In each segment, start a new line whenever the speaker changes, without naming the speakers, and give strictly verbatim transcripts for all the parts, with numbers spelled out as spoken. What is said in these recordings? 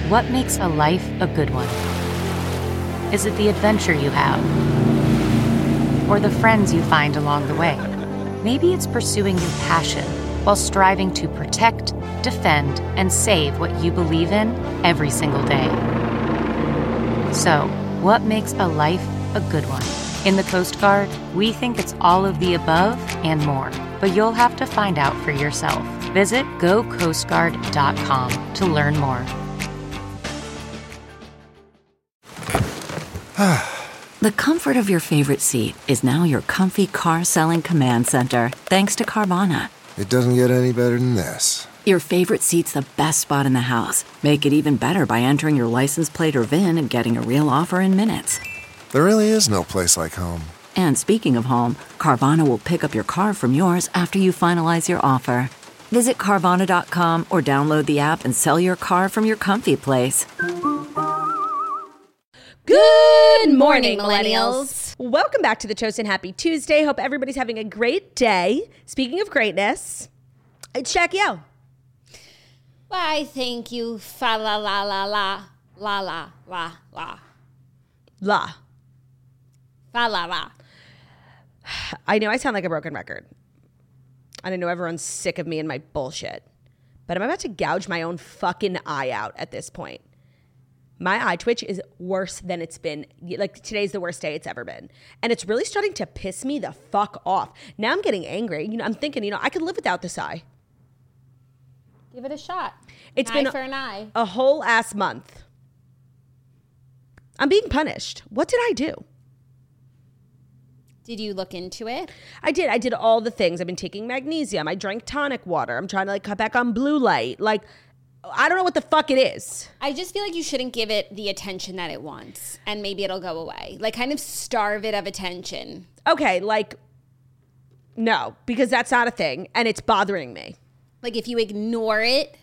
What makes a life a good one? Is it the adventure you have? Or the friends you find along the way? Maybe it's pursuing your passion while striving to protect, defend, and save what you believe in every single day. So, what makes a life a good one? In the Coast Guard, we think it's all of the above and more, but you'll have to find out for yourself. Visit go coast guard dot com to learn more.
The comfort of your favorite seat is now your comfy car selling command center, thanks to Carvana.
It doesn't get any better than this.
Your favorite seat's the best spot in the house. Make it even better by entering your license plate or V I N and getting a real offer in minutes.
There really is no place like home.
And speaking of home, Carvana will pick up your car from yours after you finalize your offer. Visit Carvana dot com or download the app and sell your car from your comfy place.
Good morning, millennials. Welcome back to the Toast Happy Tuesday. Hope everybody's having a great day. Speaking of greatness, it's Jackie O.
Why, thank you. Fa la la la la. La la la la.
La.
Fa la la.
I know I sound like a broken record. And I know everyone's sick of me and my bullshit. But I'm about to gouge my own fucking eye out at this point. My eye twitch is worse than it's been. Like, today's the worst day it's ever been. And it's really starting to piss me the fuck off. Now I'm getting angry. You know, I'm thinking, you know, I could live without this eye.
Give it a shot.
It's
an
been
eye for an eye.
A whole ass month. I'm being punished. What did I do?
Did you look into it?
I did. I did all the things. I've been taking magnesium. I drank tonic water. I'm trying to like cut back on blue light. Like, I don't know what the fuck it is.
I just feel like you shouldn't give it the attention that it wants, and maybe it'll go away. Like, kind of starve it of attention.
Okay, like, no, because that's not a thing, and it's bothering me.
Like, if you ignore it,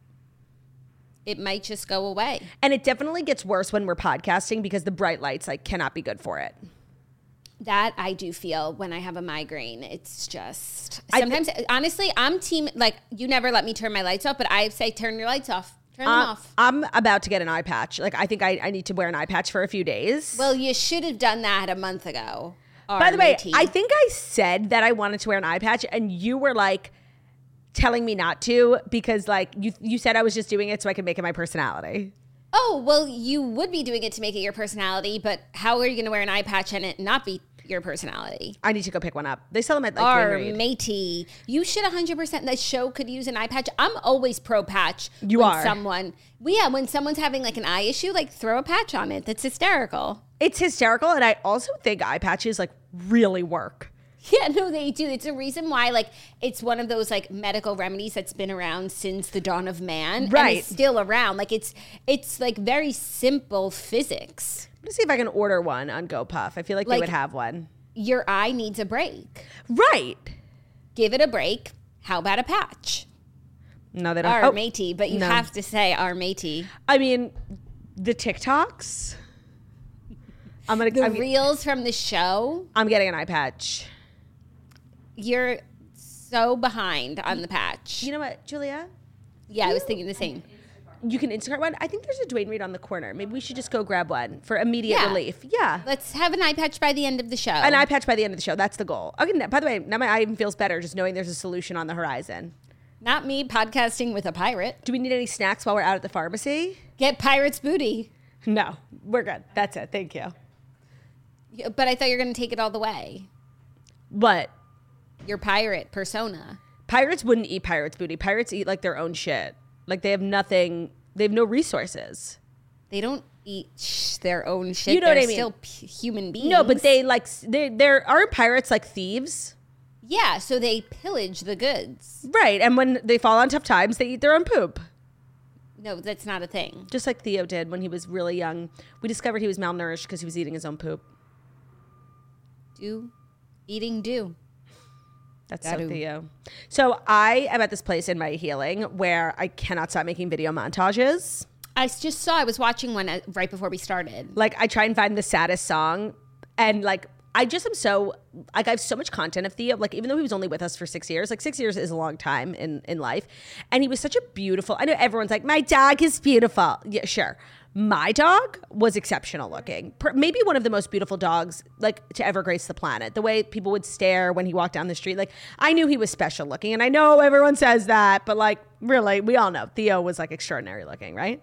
it might just go away.
And it definitely gets worse when we're podcasting because the bright lights, like, cannot be good for it.
That I do feel when I have a migraine. It's just sometimes, I, honestly, I'm team, like, you never let me turn my lights off, but I say turn your lights off. Turn them
uh,
off.
I'm about to get an eye patch. Like, I think I, I need to wear an eye patch for a few days.
Well, you should have done that a month ago.
By the way, I think I said that I wanted to wear an eye patch, and you were like telling me not to because, like, you you said I was just doing it so I could make it my personality.
Oh, well, you would be doing it to make it your personality, but how are you going to wear an eye patch and it not be your personality?
I need to go pick one up. They sell them at like
Our matey. You should one hundred percent. The show could use an eye patch. I'm always pro patch.
You
when
are.
Someone, well, yeah, when someone's having like an eye issue, like throw a patch on it. That's hysterical.
It's hysterical. And I also think eye patches like really work.
Yeah, no, they do. It's a reason why, like, it's one of those, like, medical remedies that's been around since the dawn of man.
Right.
And it's still around. Like, it's, it's like, very simple physics.
I'm going to see if I can order one on GoPuff. I feel like, like they would have one.
Your eye needs a break.
Right.
Give it a break. How about a patch?
No, they don't.
Our
oh,
matey, but you
no.
have to say our matey.
I mean, the TikToks. I'm gonna
The
I'm,
reels from the show.
I'm getting an eye patch.
You're so behind on the patch.
You know what, Julia?
Yeah, I was thinking the same.
You can Instacart one. I think there's a Dwayne Reed on the corner. Maybe we should just go grab one for immediate
Yeah.
relief. Yeah.
Let's have an eye patch by the end of the show.
An eye patch by the end of the show. That's the goal. Okay. n- By the way, now my eye even feels better just knowing there's a solution on the horizon.
Not me podcasting with a pirate.
Do we need any snacks while we're out at the pharmacy?
Get pirate's booty.
No, we're good. That's it. Thank you.
Yeah, but I thought you were going to take it all the way.
What?
Your pirate persona.
Pirates wouldn't eat pirates' booty. Pirates eat like their own shit. Like they have nothing. They have no resources.
They don't eat sh- their own shit.
You know
They're
what I mean?
Still p- human beings.
No, but they like they there aren't pirates like thieves.
Yeah, so they pillage the goods.
Right, and when they fall on tough times, they eat their own poop.
No, that's not a thing.
Just like Theo did when he was really young. We discovered he was malnourished because he was eating his own poop.
Do eating do.
That's
That
so
do.
Theo. So I am at this place in my healing where I cannot stop making video montages.
I s- just saw, I was watching one uh, right before we started.
Like I try and find the saddest song and like I just am so, like, I have so much content of Theo. Like, even though he was only with us for six years, like, six years is a long time in, in life. And he was such a beautiful, I know everyone's like, my dog is beautiful. Yeah, sure. My dog was exceptional looking. Maybe one of the most beautiful dogs, like, to ever grace the planet. The way people would stare when he walked down the street. Like, I knew he was special looking. And I know everyone says that, but, like, really, we all know Theo was, like, extraordinary looking, right?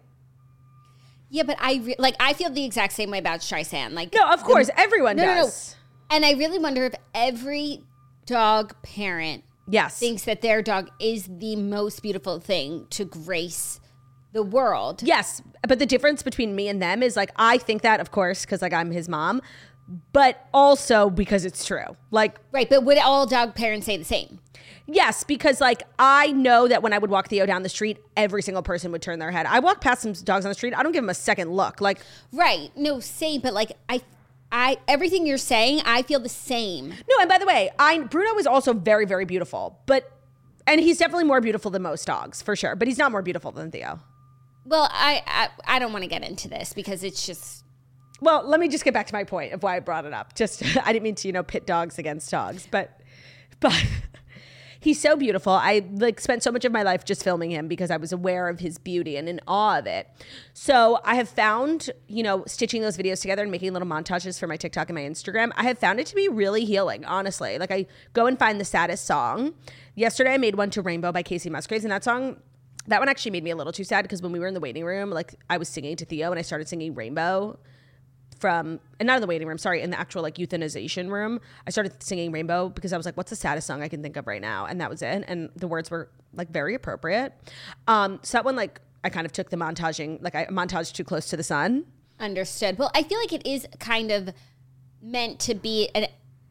Yeah, but I, re- like, I feel the exact same way about Streisand. Like,
no, of course, the, everyone
no,
does.
No, no. And I really wonder if every dog parent
yes.
thinks that their dog is the most beautiful thing to grace the world.
Yes, but the difference between me and them is, like, I think that, of course, because, like, I'm his mom, but also because it's true. Like,
right, but would all dog parents say the same?
Yes, because, like, I know that when I would walk Theo down the street, every single person would turn their head. I walk past some dogs on the street, I don't give them a second look. Like,
right, no, same, but, like, I... I everything you're saying, I feel the same.
No, and by the way, I Bruno is also very, very beautiful, but and he's definitely more beautiful than most dogs, for sure. But he's not more beautiful than Theo.
Well, I I, I don't want to get into this because it's just.
Well, let me just get back to my point of why I brought it up. Just I didn't mean to, you know, pit dogs against dogs, but but. He's so beautiful. I like spent so much of my life just filming him because I was aware of his beauty and in awe of it. So I have found, you know, stitching those videos together and making little montages for my TikTok and my Instagram, I have found it to be really healing, honestly. Like, I go and find the saddest song. Yesterday I made one to Rainbow by Casey Musgraves, and that song, that one actually made me a little too sad because when we were in the waiting room, like, I was singing to Theo and I started singing Rainbow from, and not in the waiting room, sorry, in the actual, like, euthanization room. I started singing Rainbow because I was like, what's the saddest song I can think of right now? And that was it. And the words were, like, very appropriate. Um, so that one, like, I kind of took the montaging, like, I montaged Too Close to the Sun.
Understood. Well, I feel like it is kind of meant to be an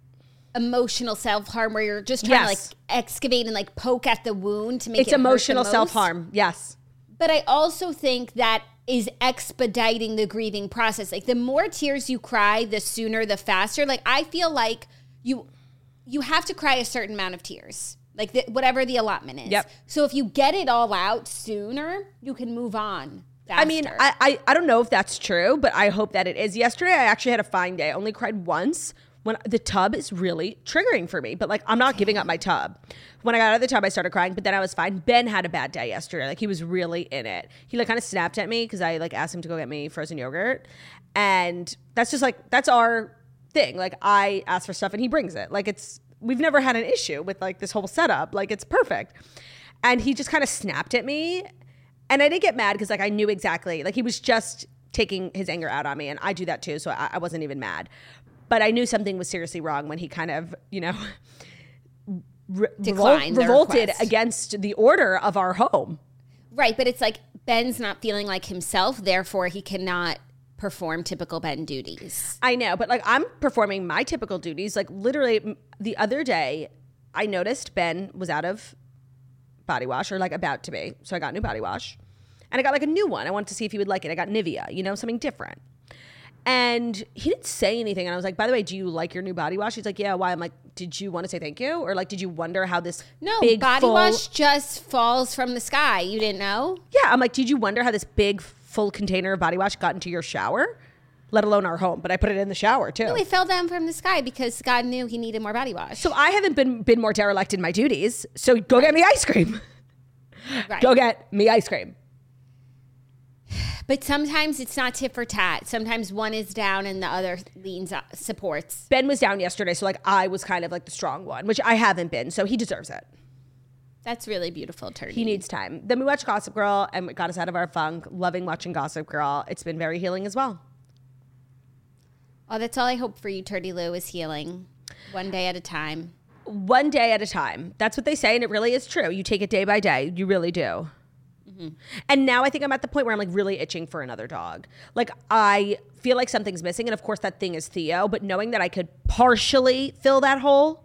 emotional self-harm where you're just trying yes. to, like, excavate and, like, poke at the wound to make
it's
it
emotional
hurt the most.
self-harm. Yes.
But I also think that is expediting the grieving process. Like, the more tears you cry, the sooner, the faster. Like, I feel like you you have to cry a certain amount of tears, like the, whatever the allotment is.
Yep.
So if you get it all out sooner, you can move on faster.
I mean, I, I, I don't know if that's true, but I hope that it is. Yesterday, I actually had a fine day. I only cried once. When the tub is really triggering for me, but, like, I'm not giving up my tub. When I got out of the tub, I started crying, but then I was fine. Ben had a bad day yesterday. Like, he was really in it. He, like, kind of snapped at me because I, like, asked him to go get me frozen yogurt. And that's just, like, that's our thing. Like, I ask for stuff and he brings it. Like, it's, we've never had an issue with, like, this whole setup. Like, it's perfect. And he just kind of snapped at me. And I didn't get mad because, like, I knew exactly. Like, he was just taking his anger out on me. And I do that too, so I, I wasn't even mad. But I knew something was seriously wrong when he kind of, you know, re-
Declined
revol- revolted
request.
against the order of our home.
Right, but it's like Ben's not feeling like himself, therefore he cannot perform typical Ben duties.
I know, but, like, I'm performing my typical duties. Like, literally the other day, I noticed Ben was out of body wash, or, like, about to be. So I got new body wash. And I got, like, a new one. I wanted to see if he would like it. I got Nivea, you know, something different. And he didn't say anything. And I was like, by the way, do you like your new body wash? He's like, yeah, why? I'm like, did you want to say thank you? Or, like, did you wonder how this
no,
big
body
full...
wash just falls from the sky. You didn't know?
Yeah. I'm like, did you wonder how this big full container of body wash got into your shower? Let alone our home. But I put it in the shower too.
No, it fell down from the sky because God knew he needed more body wash.
So I haven't been, been more derelict in my duties. So go right. get me ice cream.
Right.
Go get me ice cream.
But sometimes it's not tit for tat. Sometimes one is down and the other leans up, supports.
Ben was down yesterday, so, like, I was kind of like the strong one, which I haven't been, so he deserves it.
That's really beautiful, Turdy.
He needs time. Then we watched Gossip Girl, and it got us out of our funk. Loving watching Gossip Girl. It's been very healing as well.
Oh, that's all I hope for you, Turdy Lou, is healing. One day at a time.
One day at a time. That's what they say, and it really is true. You take it day by day. You really do. Mm-hmm. And now I think I'm at the point where I'm, like, really itching for another dog. Like, I feel like something's missing. And of course that thing is Theo, but knowing that I could partially fill that hole,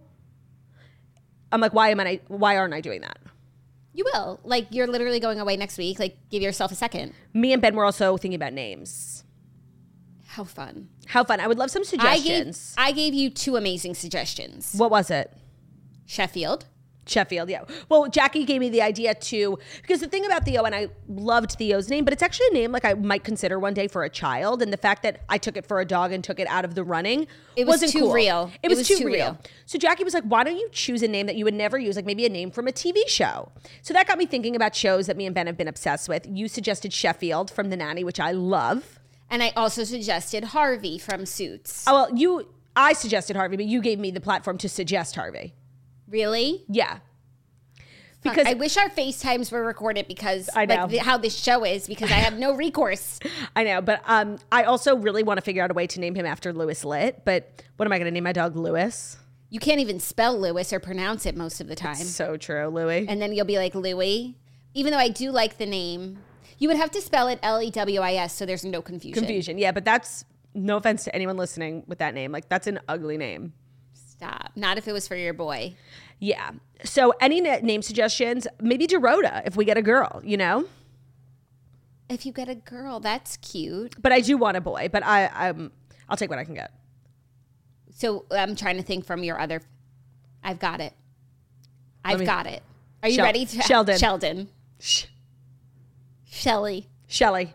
I'm like, why am I, why aren't I doing that?
You will. Like, you're literally going away next week. Like, give yourself a second.
Me and Ben were also thinking about names.
How fun.
How fun. I would love some suggestions.
I gave, I gave you two amazing suggestions.
What was it?
Sheffield.
Sheffield, yeah. Well, Jackie gave me the idea too, because the thing about Theo, and I loved Theo's name, but it's actually a name like I might consider one day for a child. And the fact that I took it for a dog and took it out of the running,
it was
wasn't
too
cool.
real.
It was, it was too, too real. real. So Jackie was like, why don't you choose a name that you would never use, like maybe a name from a T V show? So that got me thinking about shows that me and Ben have been obsessed with. You suggested Sheffield from The Nanny, which I love.
And I also suggested Harvey from Suits.
Oh, well, you, I suggested Harvey, but you gave me the platform to suggest Harvey.
Really?
Yeah.
Fuck, because I wish our FaceTimes were recorded because
I know.
Like, the, how this show is, because I have no recourse.
I know, but um, I also really want to figure out a way to name him after Louis Litt. But what am I going to name my dog? Louis?
You can't even spell Louis or pronounce it most of the time.
It's so true, Louis.
And then you'll be like Louis. Even though I do like the name, you would have to spell it L E W I S so there's no confusion.
Confusion, yeah, but that's, no offense to anyone listening with that name. Like, that's an ugly name.
Stop. Not if it was for your boy.
Yeah. So any na- name suggestions? Maybe Dorota if we get a girl, you know?
If you get a girl, that's cute.
But I do want a boy, but I, I'm, I'll take what I can get.
So I'm trying to think from your other. I've got it. I've
me,
got it. Are you
Shel-
ready? To,
Sheldon.
Sheldon.
Sh-
Shelly.
Shelly.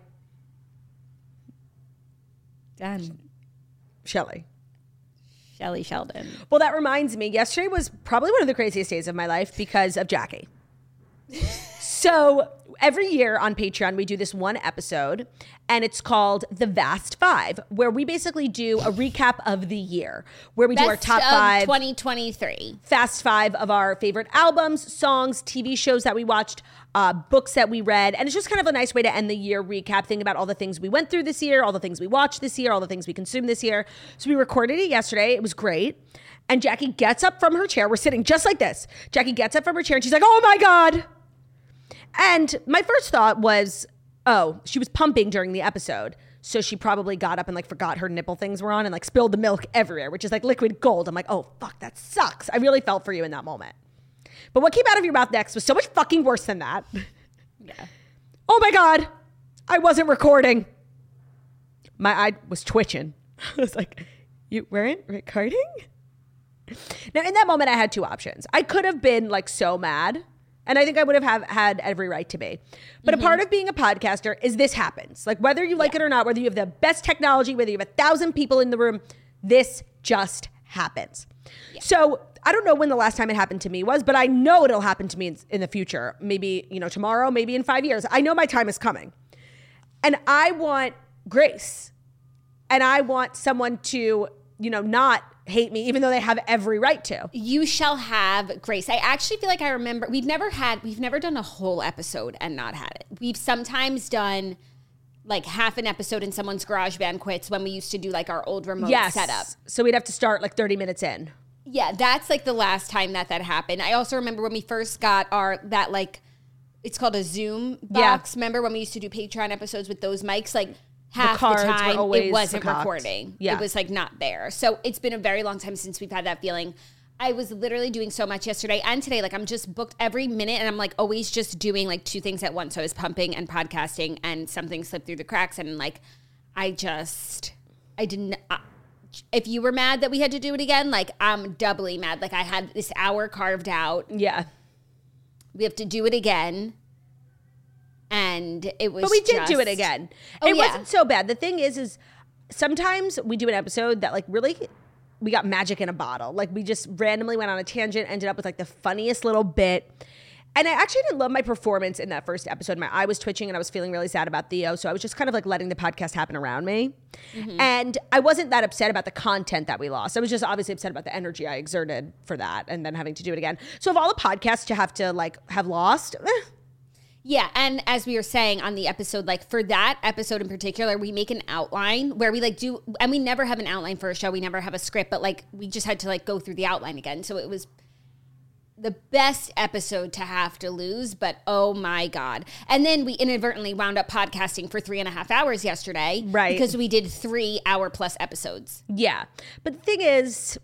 Done.
Shelly.
Shelly Sheldon.
Well, that reminds me, yesterday was probably one of the craziest days of my life because of Jackie. So every year on Patreon, we do this one episode, and it's called The Vast Five, where we basically do a recap of the year, where we
Best
do our top
of
five,
twenty twenty-three.
Fast Five of our favorite albums, songs, T V shows that we watched, uh, books that we read. And it's just kind of a nice way to end the year recap, thinking about all the things we went through this year, all the things we watched this year, all the things we consumed this year. So we recorded it yesterday. It was great. And Jackie gets up from her chair. We're sitting just like this. Jackie gets up from her chair and she's like, oh my God. And my first thought was, oh, she was pumping during the episode. So she probably got up and like forgot her nipple things were on and like spilled the milk everywhere, which is like liquid gold. I'm like, oh, fuck, that sucks. I really felt for you in that moment. But what came out of your mouth next was so much fucking worse than that.
Yeah.
Oh my God, I wasn't recording. My eye was twitching. I was like, you weren't recording? Now, in that moment, I had two options. I could have been like so mad. And I think I would have, have had every right to be. But mm-hmm. a part of being a podcaster is this happens. Like whether you like yeah. it or not, whether you have the best technology, whether you have a thousand people in the room, this just happens. Yeah. So I don't know when the last time it happened to me was, but I know it'll happen to me in, in the future. Maybe, you know, tomorrow, maybe in five years. I know my time is coming. And I want grace. And I want someone to, you know, not hate me, even though they have every right to.
You shall have grace. I actually feel like I remember, we've never had, we've never done a whole episode and not had it. We've sometimes done like half an episode in someone's garage band quits when we used to do like our old remote
yes.
setup.
So we'd have to start like thirty minutes in.
Yeah, that's like the last time that that happened. I also remember when we first got our, that like, it's called a Zoom box. Yeah. Remember when we used to do Patreon episodes with those mics? Like, half the, the time it wasn't cocked. recording. Yeah. It was like not there. So it's been a very long time since we've had that feeling. I was literally doing so much yesterday and today. Like I'm just booked every minute and I'm like always just doing like two things at once. So I was pumping and podcasting and something slipped through the cracks. And like, I just, I didn't, uh, if you were mad that we had to do it again, like I'm doubly mad. Like I had this hour carved out.
Yeah.
We have to do it again. And it was
But we did
just,
do it again.
Oh,
it
yeah.
wasn't so bad. The thing is, is sometimes we do an episode that like really, we got magic in a bottle. Like we just randomly went on a tangent, ended up with like the funniest little bit. And I actually didn't love my performance in that first episode. My eye was twitching and I was feeling really sad about Theo. So I was just kind of like letting the podcast happen around me. Mm-hmm. And I wasn't that upset about the content that we lost. I was just obviously upset about the energy I exerted for that and then having to do it again. So of all the podcasts to have to like have lost, eh,
yeah, and as we were saying on the episode, like for that episode in particular, we make an outline where we like do, and we never have an outline for a show. We never have a script, but like we just had to like go through the outline again. So it was the best episode to have to lose, but oh my God. And then we inadvertently wound up podcasting for three and a half hours yesterday.
Right.
Because we did three hour plus episodes.
Yeah. But the thing is,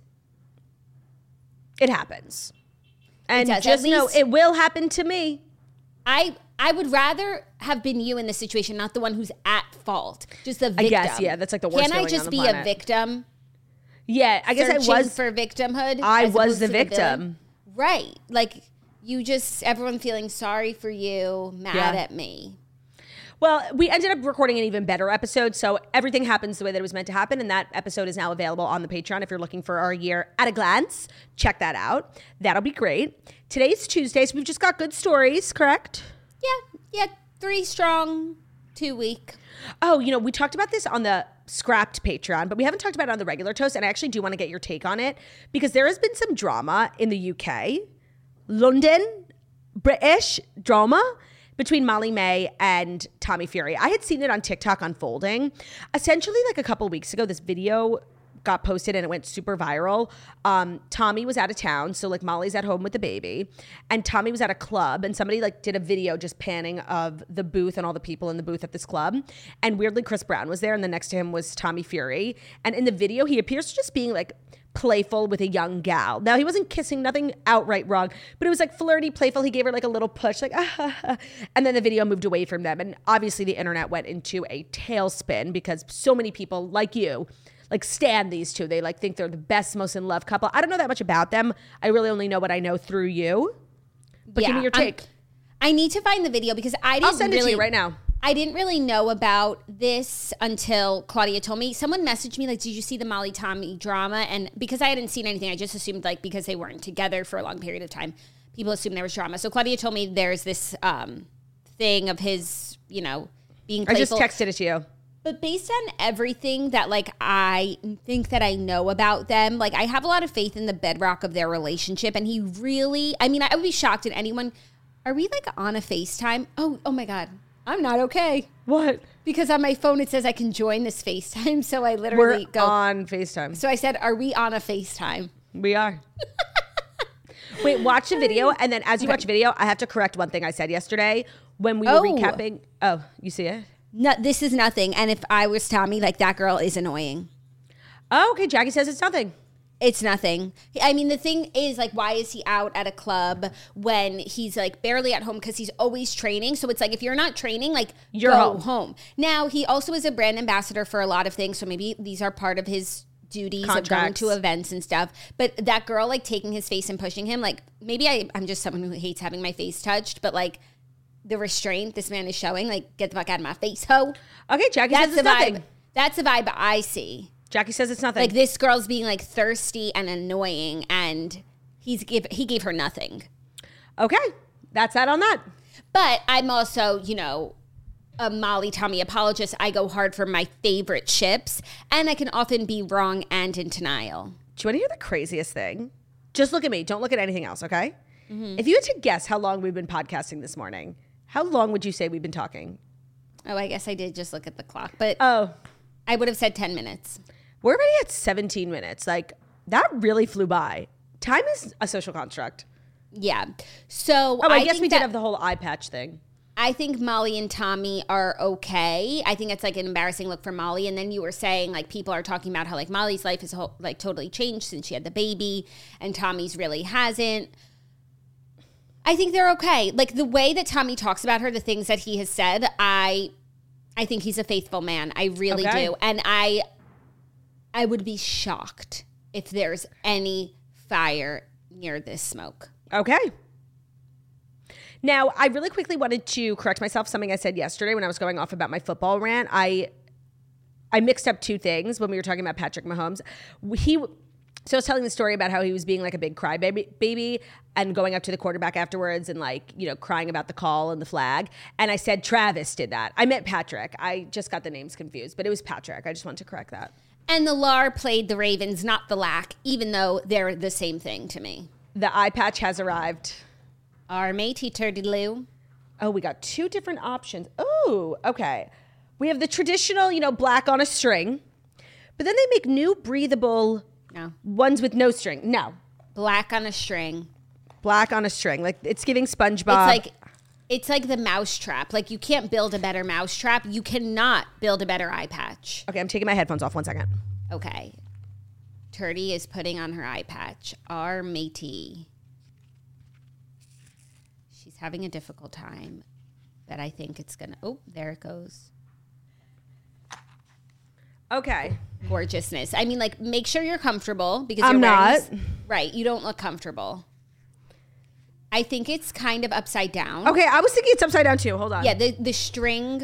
it happens. And
it does.
just
At
know
least-
it will happen to me.
I I would rather have been you in this situation, not the one who's at fault. Just the victim.
I guess, yeah, that's like the worst
Can I
feeling
just
on the
be
planet.
a victim?
Yeah, I guess I
Searching
was
for victimhood.
I
as
was
opposed
the
to
victim.
villain? Right. Like You just, everyone feeling sorry for you, mad
Yeah.
at me.
Well, we ended up recording an even better episode, so everything happens the way that it was meant to happen, and that episode is now available on the Patreon. If you're looking for our year at a glance, check that out. That'll be great. Today's Tuesday, so we've just got good stories, correct?
Yeah, yeah, three strong, two weak.
Oh, you know, we talked about this on the scrapped Patreon, but we haven't talked about it on the regular Toast, and I actually do want to get your take on it, because there has been some drama in the U K, London, British drama, between Molly May and Tommy Fury. I had seen it on TikTok unfolding. Essentially, like a couple weeks ago, this video got posted and it went super viral. Um, Tommy was out of town, so like Molly's at home with the baby, and Tommy was at a club, and somebody like did a video just panning of the booth and all the people in the booth at this club. And weirdly, Chris Brown was there, and then next to him was Tommy Fury. And in the video, he appears to just being like playful with a young gal. Now, he wasn't kissing, nothing outright wrong, but it was like flirty, playful. He gave her like a little push, like, ah, and then the video moved away from them. And obviously the internet went into a tailspin because so many people like you like stand these two. They like think they're the best, most in love couple. I don't know that much about them. I really only know what I know through you. But give me your take.
I'm, I need to find the video because I didn't
I'll send
really,
it to you right now.
I didn't really know about this until Claudia told me. Someone messaged me like, did you see the Molly Tommy drama? And because I hadn't seen anything, I just assumed like because they weren't together for a long period of time, people assumed there was drama. So Claudia told me there's this um, thing of his, you know, being playful.
I just texted it to you.
But based on everything that like I think that I know about them, like I have a lot of faith in the bedrock of their relationship. And he really, I mean, I would be shocked at anyone. Are we like on a FaceTime? Oh, oh my God. I'm not okay.
What?
Because on my phone it says I can join this FaceTime, so I literally
We're
go
on FaceTime.
So I said, "Are we on a FaceTime?"
We are. Wait, watch the video, and then as you
Okay.
watch video, I have to correct one thing I said yesterday when we were
Oh.
recapping. Oh, you see it?
No, this is nothing. And if I was Tommy, like that girl is annoying.
Oh, okay. Jackie says it's nothing.
It's nothing. I mean, the thing is, like, why is he out at a club when he's like barely at home because he's always training? So it's like if you're not training, like
You're
go
home.
home. Now he also is a brand ambassador for a lot of things, so maybe these are part of his duties of going
Contracts.
to events and stuff. But that girl, like taking his face and pushing him, like maybe I, I'm just someone who hates having my face touched, but like the restraint this man is showing, like get the fuck out of my face, ho.
Okay, Jackie
That's
says
the
it's nothing.
vibe. That's the vibe I see.
Jackie says it's nothing.
Like this girl's being like thirsty and annoying, and he's give he gave her nothing.
Okay, that's that on that.
But I'm also, you know, a Molly Tommy apologist. I go hard for my favorite ships, and I can often be wrong and in denial.
Do you want to hear the craziest thing? Just look at me. Don't look at anything else, okay?
Mm-hmm.
If you had to guess how long we've been podcasting this morning, how long would you say we've been talking?
Oh, I guess I did just look at the clock, but
Oh,
I would have said ten minutes.
we're already at seventeen minutes. Like, that really flew by. Time is a social construct.
Yeah. So
Oh, I, guess
think
we
that-
did have the whole eye patch thing.
I think Molly and Tommy are okay. I think it's like an embarrassing look for Molly. And then you were saying like people are talking about how like Molly's life is ho- like totally changed since she had the baby, and Tommy's really hasn't. I think they're okay. Like the way that Tommy talks about her, the things that he has said, I, I think he's a faithful man. I really
Okay.
do, and I, I would be shocked if there's any fire near this smoke.
Okay. Now, I really quickly wanted to correct myself. Something I said yesterday when I was going off about my football rant. I I mixed up two things when we were talking about Patrick Mahomes. He, so I was telling the story about how he was being like a big crybaby baby and going up to the quarterback afterwards and like, you know, crying about the call and the flag. And I said Travis did that. I meant Patrick. I just got the names confused, but it was Patrick. I just wanted to correct that.
And the Lar played the Ravens, not the Lack, even though they're the same thing to me.
The eye patch has arrived.
Our matey turdy Lou.
Oh, we got two different options. Oh, okay. We have the traditional, you know, black on a string, but then they make new breathable
No.
ones with no string. No,
Black on a string.
black on a string. Like it's giving SpongeBob.
It's like it's like the mouse trap. Like you can't build a better mouse trap. You cannot build a better eye patch.
Okay, I'm taking my headphones off. One second.
Okay. Turdy is putting on her eye patch. Our matey. She's having a difficult time, but I think it's gonna. Oh, there it goes.
Okay.
Gorgeousness. I mean, like, make sure you're comfortable because
I'm
you're wearing
not.
this- right. You don't look comfortable. I think it's kind of upside down.
Okay, I was thinking it's upside down too. Hold on.
Yeah, the, the string.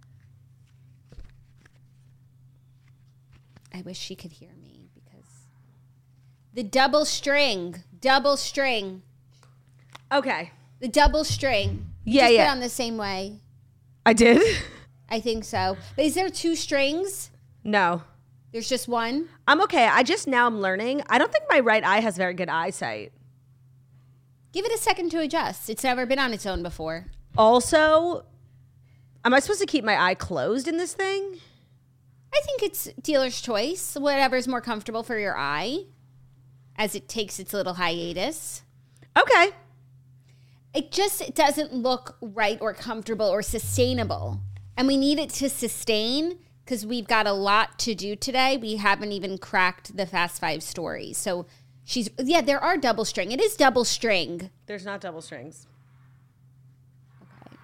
I wish she could hear me because the double string, double string,
Okay.
the double string.
Yeah,
Just
yeah.
put it on the same way.
I did?
I think so. But is there two strings?
No.
There's just one?
I'm okay. I just now I'm learning. I don't think my right eye has very good eyesight.
Give it a second to adjust. It's never been on its own before.
Also, am I supposed to keep my eye closed in this thing?
I think it's dealer's choice. Whatever's more comfortable for your eye as it takes its little hiatus.
Okay.
It just doesn't look right or comfortable or sustainable. And we need it to sustain because we've got a lot to do today. We haven't even cracked the Fast Five stories. So she's, yeah, there are double string. It is double string.
There's not double strings.
Okay.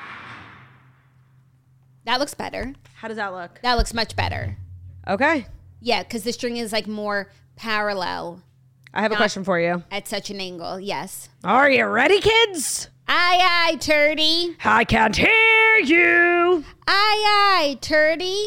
That looks better.
How does that look?
That looks much better.
Okay.
Yeah, because the string is like more parallel
I have a
Not-
question for you.
at such an angle. Yes.
Are you ready, kids?
Aye, aye, Turdy.
I can't hear you.
Aye, aye, Turdy.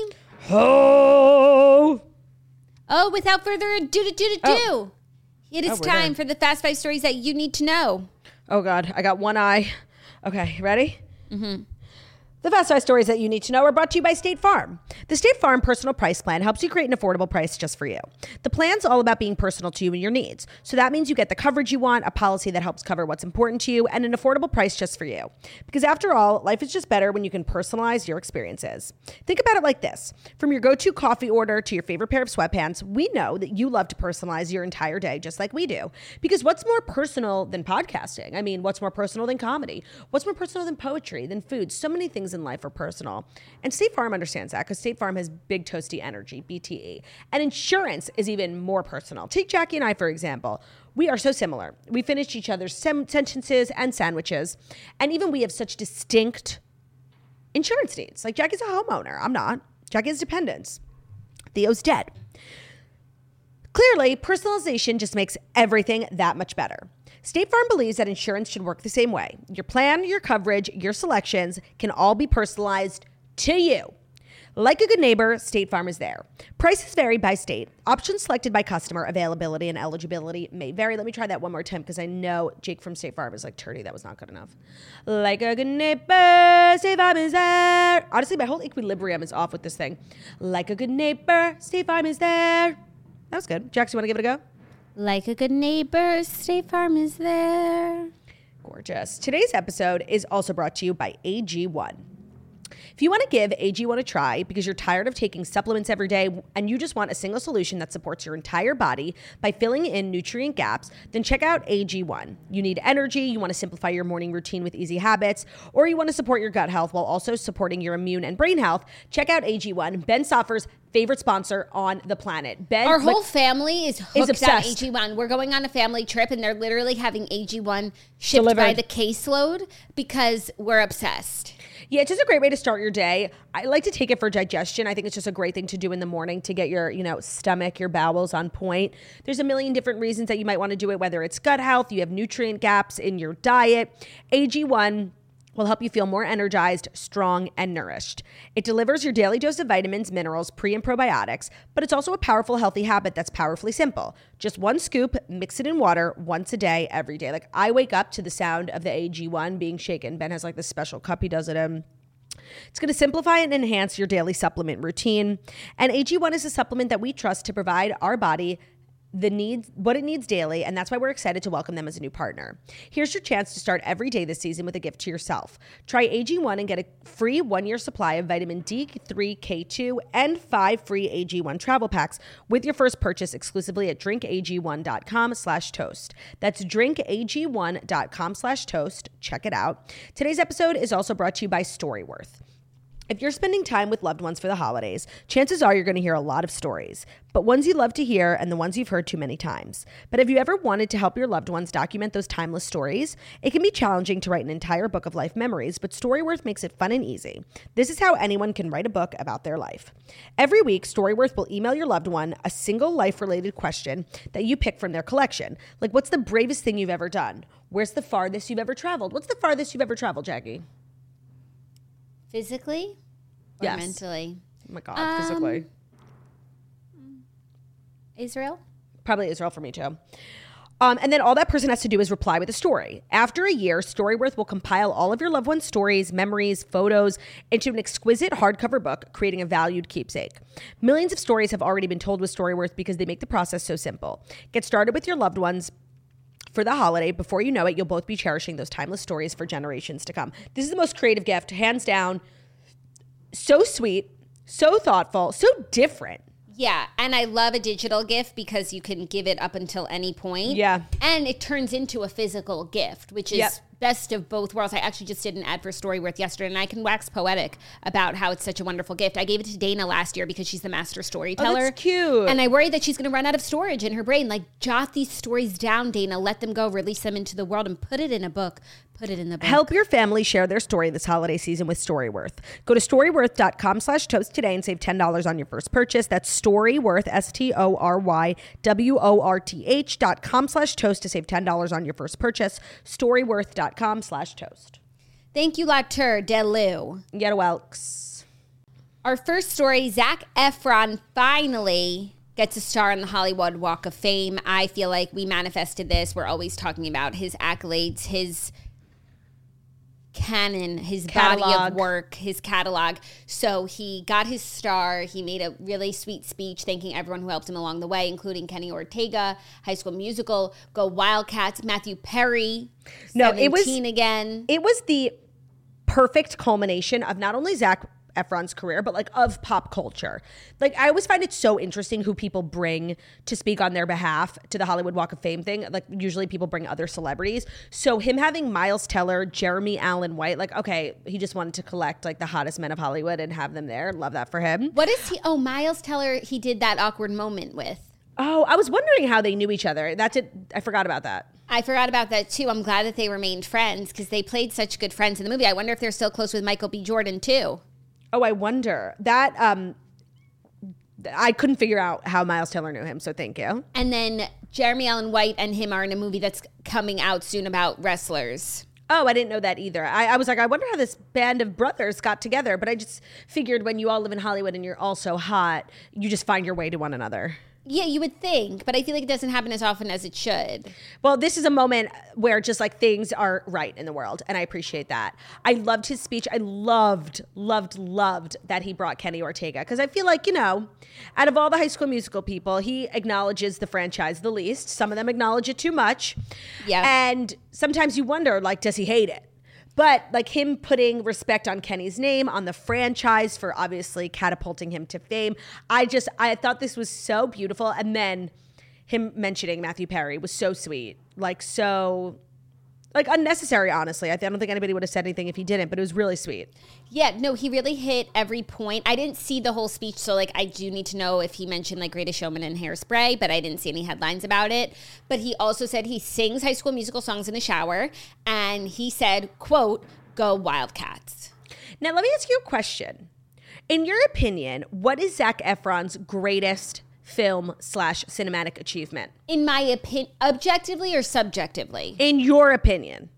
Oh.
Oh, without further ado, do, do, do,
Oh.
it is
Oh, we're
time
there.
for the Fast Five stories that you need to know.
Oh, God. I got one eye. Okay, ready? Mm-hmm. The Fast Five stories that you need to know are brought to you by State Farm. The State Farm Personal Price Plan helps you create an affordable price just for you. The plan's all about being personal to you and your needs. So that means you get the coverage you want, a policy that helps cover what's important to you, and an affordable price just for you. Because after all, life is just better when you can personalize your experiences. Think about it like this. From your go-to coffee order to your favorite pair of sweatpants, we know that you love to personalize your entire day just like we do. Because what's more personal than podcasting? I mean, what's more personal than comedy? What's more personal than poetry, than food? So many things in life are personal. And State Farm understands that because State Farm has big toasty energy, B T E. And insurance is even more personal. Take Jackie and I, for example. We are so similar. We finish each other's sem- sentences and sandwiches. And even we have such distinct insurance needs. Like Jackie's a homeowner. I'm not. Jackie has dependents. Theo's dead. Clearly, personalization just makes everything that much better. State Farm believes that insurance should work the same way. Your plan, your coverage, your selections can all be personalized to you. Like a good neighbor, State Farm is there. Prices vary by state. Options selected by customer, availability, and eligibility may vary. Let me try that one more time because I know Jake from State Farm is like, Turdy, that was not good enough. Like a good neighbor, State Farm is there. Honestly, my whole equilibrium is off with this thing. Like a good neighbor, State Farm is there. That was good. Jax, you want to give it a go?
Like a good neighbor, State Farm is there.
Gorgeous. Today's episode is also brought to you by A G one. If you want to give A G one a try because you're tired of taking supplements every day and you just want a single solution that supports your entire body by filling in nutrient gaps, then check out A G one. You need energy, you want to simplify your morning routine with easy habits, or you want to support your gut health while also supporting your immune and brain health, check out A G one, Ben Soffer's favorite sponsor on the planet. Ben,
Our whole
like,
family is hooked on
obsessed.
A G one. We're going on a family trip and they're literally having A G one shipped by
Delivered.
the caseload because we're obsessed.
Yeah, it's just a great way to start your day. I like to take it for digestion. I think it's just a great thing to do in the morning to get your, you know, stomach, your bowels on point. There's a million different reasons that you might want to do it, whether it's gut health, you have nutrient gaps in your diet. A G one will help you feel more energized, strong, and nourished. It delivers your daily dose of vitamins, minerals, pre and probiotics, but it's also a powerful, healthy habit that's powerfully simple. Just one scoop, mix it in water once a day, every day. Like I wake up to the sound of the A G one being shaken. Ben has like this special cup he does it in. It's going to simplify and enhance your daily supplement routine. And A G one is a supplement that we trust to provide our body the needs, what it needs daily, and that's why we're excited to welcome them as a new partner. Here's your chance to start every day this season with a gift to yourself. Try A G one and get a free one-year supply of vitamin D three, K two, and five free A G one travel packs with your first purchase exclusively at drinkag1.com slash toast. That's drinkag1.com slash toast. Check it out. Today's episode is also brought to you by Storyworth. If you're spending time with loved ones for the holidays, chances are you're going to hear a lot of stories, but ones you love to hear and the ones you've heard too many times. But have you ever wanted to help your loved ones document those timeless stories? It can be challenging to write an entire book of life memories, but Storyworth makes it fun and easy. This is how anyone can write a book about their life. Every week, Storyworth will email your loved one a single life-related question that you pick from their collection. Like, what's the bravest thing you've ever done? Where's the farthest you've ever traveled? What's the farthest you've ever traveled, Jackie?
Physically or
Yes.
mentally?
Oh my God,
Um,
physically.
Israel?
Probably Israel for me too. Um, and then all that person has to do is reply with a story. After a year, Storyworth will compile all of your loved one's stories, memories, photos into an exquisite hardcover book, creating a valued keepsake. Millions of stories have already been told with Storyworth because they make the process so simple. Get started with your loved ones for the holiday. Before you know it, you'll both be cherishing those timeless stories for generations to come. This is the most creative gift, hands down. So sweet, so thoughtful, so different.
Yeah, and I love a digital gift because you can give it up until any point.
Yeah.
And it turns into a physical gift, which is
Yep.
best of both worlds. I actually just did an ad for Storyworth yesterday, and I can wax poetic about how it's such a wonderful gift. I gave it to Dana last year because she's the master storyteller.
Oh, that's cute.
And I worry that she's going to run out of storage in her brain. Like, jot these stories down, Dana. Let them go. Release them into the world and put it in a book. Put it in the book.
Help your family share their story this holiday season with Storyworth. Go to storyworth.com slash toast today and save ten dollars on your first purchase. That's Storyworth, S T O R Y W O R T H dot com slash toast to save ten dollars on your first purchase. Storyworth.com slash toast.
Thank you, Lacteur Deleu.
Get a Welks.
Our first story, Zac Efron finally gets a star on the Hollywood Walk of Fame. I feel like we manifested this. We're always talking about his accolades, his canon, his body
Catalog.
of work, his catalog. So he got his star. He made a really sweet speech thanking everyone who helped him along the way, including Kenny Ortega, High School Musical, Go Wildcats, Matthew Perry,
No, it was-
seventeen again.
It was the perfect culmination of not only Zac Efron's career, but like of pop culture. Like, I always find it so interesting who people bring to speak on their behalf to the Hollywood Walk of Fame thing. Like, usually people bring other celebrities. So him having Miles Teller, Jeremy Allen White, like, okay, he just wanted to collect like the hottest men of Hollywood and have them there. Love that for him.
What is he? Oh, Miles Teller, he did that awkward moment with.
Oh, I was wondering how they knew each other. That's it. I forgot about that.
I forgot about that too. I'm glad that they remained friends because they played such good friends in the movie. I wonder if they're still close with Michael B. Jordan too.
Oh, I wonder. That, um, I couldn't figure out how Miles Teller knew him, so thank you.
And then Jeremy Allen White and him are in a movie that's coming out soon about wrestlers.
Oh, I didn't know that either. I, I was like, I wonder how this band of brothers got together, but I just figured when you all live in Hollywood and you're all so hot, you just find your way to one another.
Yeah, you would think, but I feel like it doesn't happen as often as it should.
Well, this is a moment where just like things are right in the world, and I appreciate that. I loved his speech. I loved, loved, loved that he brought Kenny Ortega because I feel like, you know, out of all the High School Musical people, he acknowledges the franchise the least. Some of them acknowledge it too much.
Yeah.
And sometimes you wonder, like, does he hate it? But like him putting respect on Kenny's name, on the franchise for obviously catapulting him to fame. I just, I thought this was so beautiful. And then him mentioning Matthew Perry was so sweet. Like so, like unnecessary, honestly. I don't think anybody would have said anything if he didn't, but it was really sweet.
Yeah, no, he really hit every point. I didn't see the whole speech, so like I do need to know if he mentioned like Greatest Showman and Hairspray, but I didn't see any headlines about it. But he also said he sings High School Musical songs in the shower, and he said, quote, "Go Wildcats."
Now, let me ask you a question. In your opinion, what is Zac Efron's greatest film slash cinematic achievement?
In my opinion, objectively or subjectively?
In your opinion.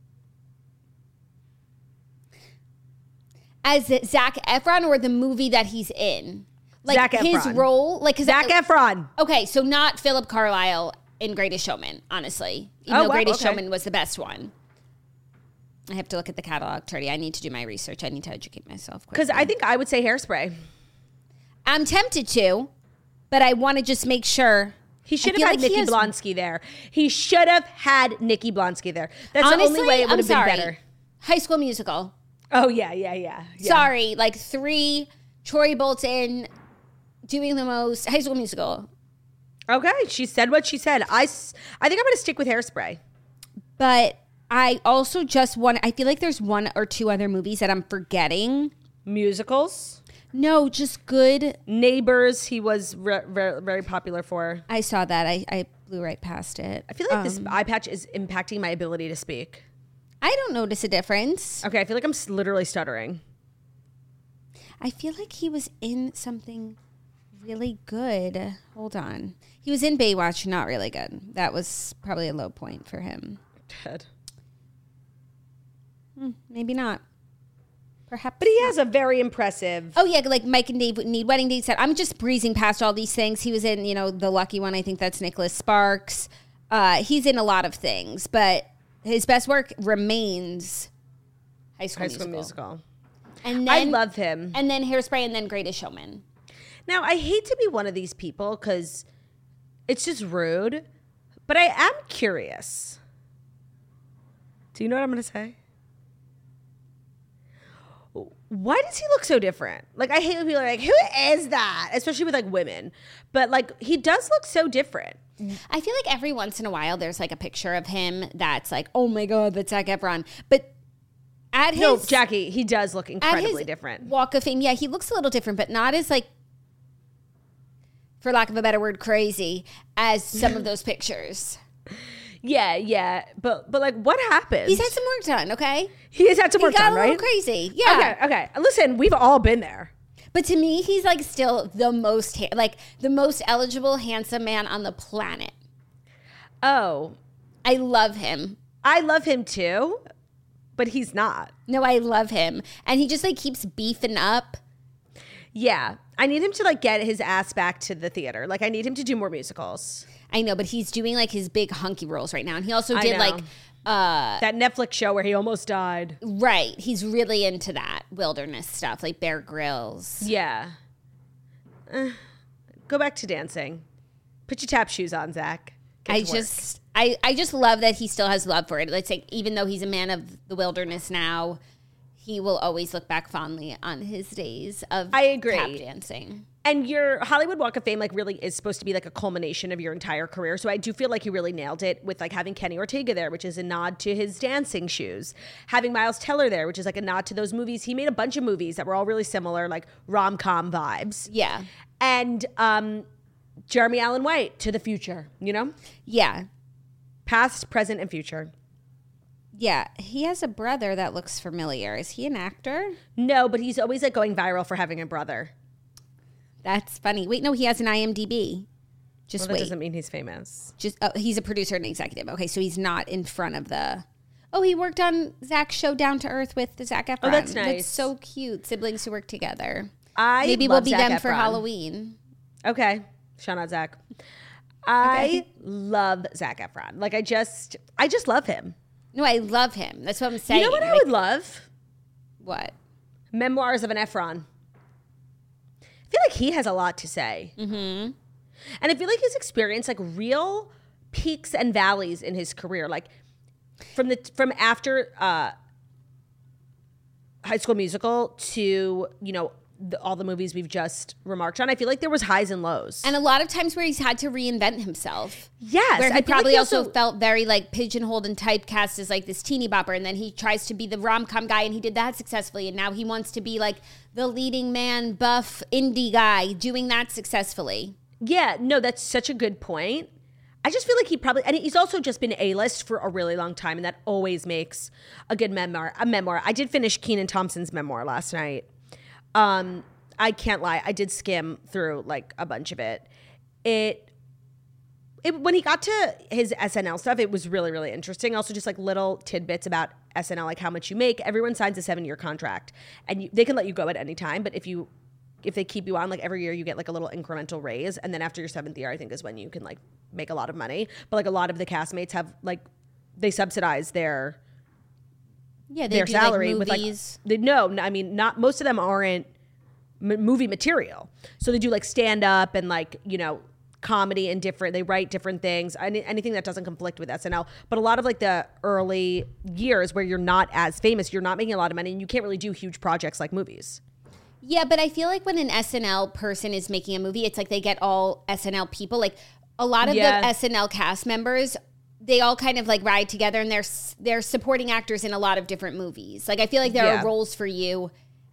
As Zac Efron or the movie that he's in? Like
Zac
his
Efron.
role? Like 'cause
Zac
I-
Efron.
Okay, so not Philip Carlisle in Greatest Showman, honestly. Even
Oh,
though
wow,
Greatest
okay.
Showman was the best one. I have to look at the catalog, Turdy. I need to do my research. I need to educate myself.
Because
quickly.
I think I would say Hairspray.
I'm tempted to, but I want to just make sure.
He should
I
have
feel
had
like he
Nikki
has-
Blonsky there. He should have had Nikki Blonsky there. That's
Honestly,
the only way it would
I'm
have been
sorry.
better.
High School Musical.
Oh, yeah, yeah, yeah. yeah.
Sorry, like three, Troy Bolton doing the most. High School Musical.
Okay, she said what she said. I, s- I think I'm going to stick with Hairspray.
But I also just want, I feel like there's one or two other movies that I'm forgetting.
Musicals.
No, just good.
Neighbors, he was re- re- very popular for.
I saw that. I, I blew right past it.
I feel like
Um,
this eye patch is impacting my ability to speak.
I don't notice a difference.
Okay, I feel like I'm s- literally stuttering.
I feel like he was in something really good. Hold on. He was in Baywatch, not really good. That was probably a low point for him.
Dead.
Hmm, maybe not. Perhaps.
But he has a very impressive.
Oh yeah, like Mike and Dave Need Wedding Dates. I'm just breezing past all these things. He was in, you know, The Lucky One. I think that's Nicholas Sparks. Uh, he's in a lot of things, but his best work remains High School,
High School
Musical.
Musical.
And
I
then,
love him.
And then Hairspray, and then Greatest Showman.
Now, I hate to be one of these people because it's just rude, but I am curious. Do you know what I'm going to say? Why does he look so different? Like, I hate when people are like, who is that? Especially with, like, women. But, like, he does look so different.
I feel like every once in a while there's like a picture of him that's like, oh my God, that's Zac Efron. But at his
No, Jackie, he does look
at
incredibly
his
different.
Walk of Fame, yeah, he looks a little different, but not as like, for lack of a better word, crazy as some of those pictures.
Yeah, yeah. But, but like, what happened?
He's had some work done, okay?
He has had some
He
work
got
done,
a little
right?
crazy, yeah.
Okay, okay. Listen, we've all been there.
But to me, he's like still the most, ha- like the most eligible, handsome man on the planet.
Oh,
I love him.
I love him too, but he's not.
No, I love him. And he just like keeps beefing up.
Yeah. I need him to like get his ass back to the theater. Like I need him to do more musicals.
I know, but he's doing like his big hunky roles right now. And he also
I
did
know.
like, uh,
That Netflix show where he almost died.
right. He's really into that wilderness stuff, like Bear Grylls.
Yeah. Uh, go back to dancing. Put your tap shoes on, Zach. Get
I
to work.
just, I, I just love that he still has love for it. Let's say, even though he's a man of the wilderness now, he will always look back fondly on his days of
I agree.
tap dancing.
And your Hollywood Walk of Fame like really is supposed to be like a culmination of your entire career. So I do feel like he really nailed it with like having Kenny Ortega there, which is a nod to his dancing shoes. Having Miles Teller there, which is like a nod to those movies. He made a bunch of movies that were all really similar, like rom-com vibes.
Yeah.
And um, Jeremy Allen White to the future, you know?
Yeah.
Past, present, and future.
Yeah. He has a brother that looks familiar. Is he an actor?
No, but he's always like going viral for having a brother.
That's funny. Wait, no, he has an I M D B. Just
Well, that
wait.
doesn't mean he's famous.
Just oh, he's a producer and executive. Okay, so he's not in front of the. Oh, he worked on Zach's show Down to Earth with Zac Efron.
Oh, that's
That's
nice.
so cute. Siblings who work together.
I
Maybe
love
we'll be
Zac
them for
Efron.
Halloween.
Okay. Shout out Zach. I
Okay.
love Zac Efron. Like I just, I just love him.
No, I love him. That's what I'm saying.
You know what I
Like,
would love?
What?
Memoirs of an Efron. I feel like he has a lot to say. Mm-hmm. And I feel like he's experienced like real peaks and valleys in his career. Like from the from after uh, High School Musical to, you know, the, all the movies we've just remarked on. I feel like there was highs and lows.
And a lot of times where he's had to reinvent himself.
yes.
Where
I
he
feel
probably
like he
also, felt very like pigeonholed and typecast as like this teeny bopper, and then he tries to be the rom-com guy, and he did that successfully, and now he wants to be like the leading man, buff indie guy doing that successfully.
Yeah, no, that's such a good point. I just feel like he probably, and he's also just been A-list for a really long time, and that always makes a good memoir. A memoir. I did finish Kenan Thompson's memoir last night. Um, I can't lie, I did skim through like a bunch of it. It, it when he got to his S N L stuff, it was really, really interesting. Also, just like little tidbits about S N L, like how much you make. Everyone signs a seven-year contract, and you, they can let you go at any time. But if you if they keep you on, like every year you get like a little incremental raise. And then after your seventh year, I think is when you can like make a lot of money. But like a lot of the castmates have like, they subsidize their,
Yeah, they
their
do
salary
like
with like,
movies.
they, no, no, I mean, not, most of them aren't m- movie material. So they do like stand up and like, you know, comedy and different, they write different things, any, anything that doesn't conflict with S N L. But a lot of like the early years where you're not as famous, you're not making a lot of money, and you can't really do huge projects like movies.
Yeah, but I feel like when an S N L person is making a movie, it's like they get all S N L people. Like a lot of
Yeah.
the S N L cast members, they all kind of like ride together, and they're they're supporting actors in a lot of different movies. Like I feel like there
Yeah.
are roles for you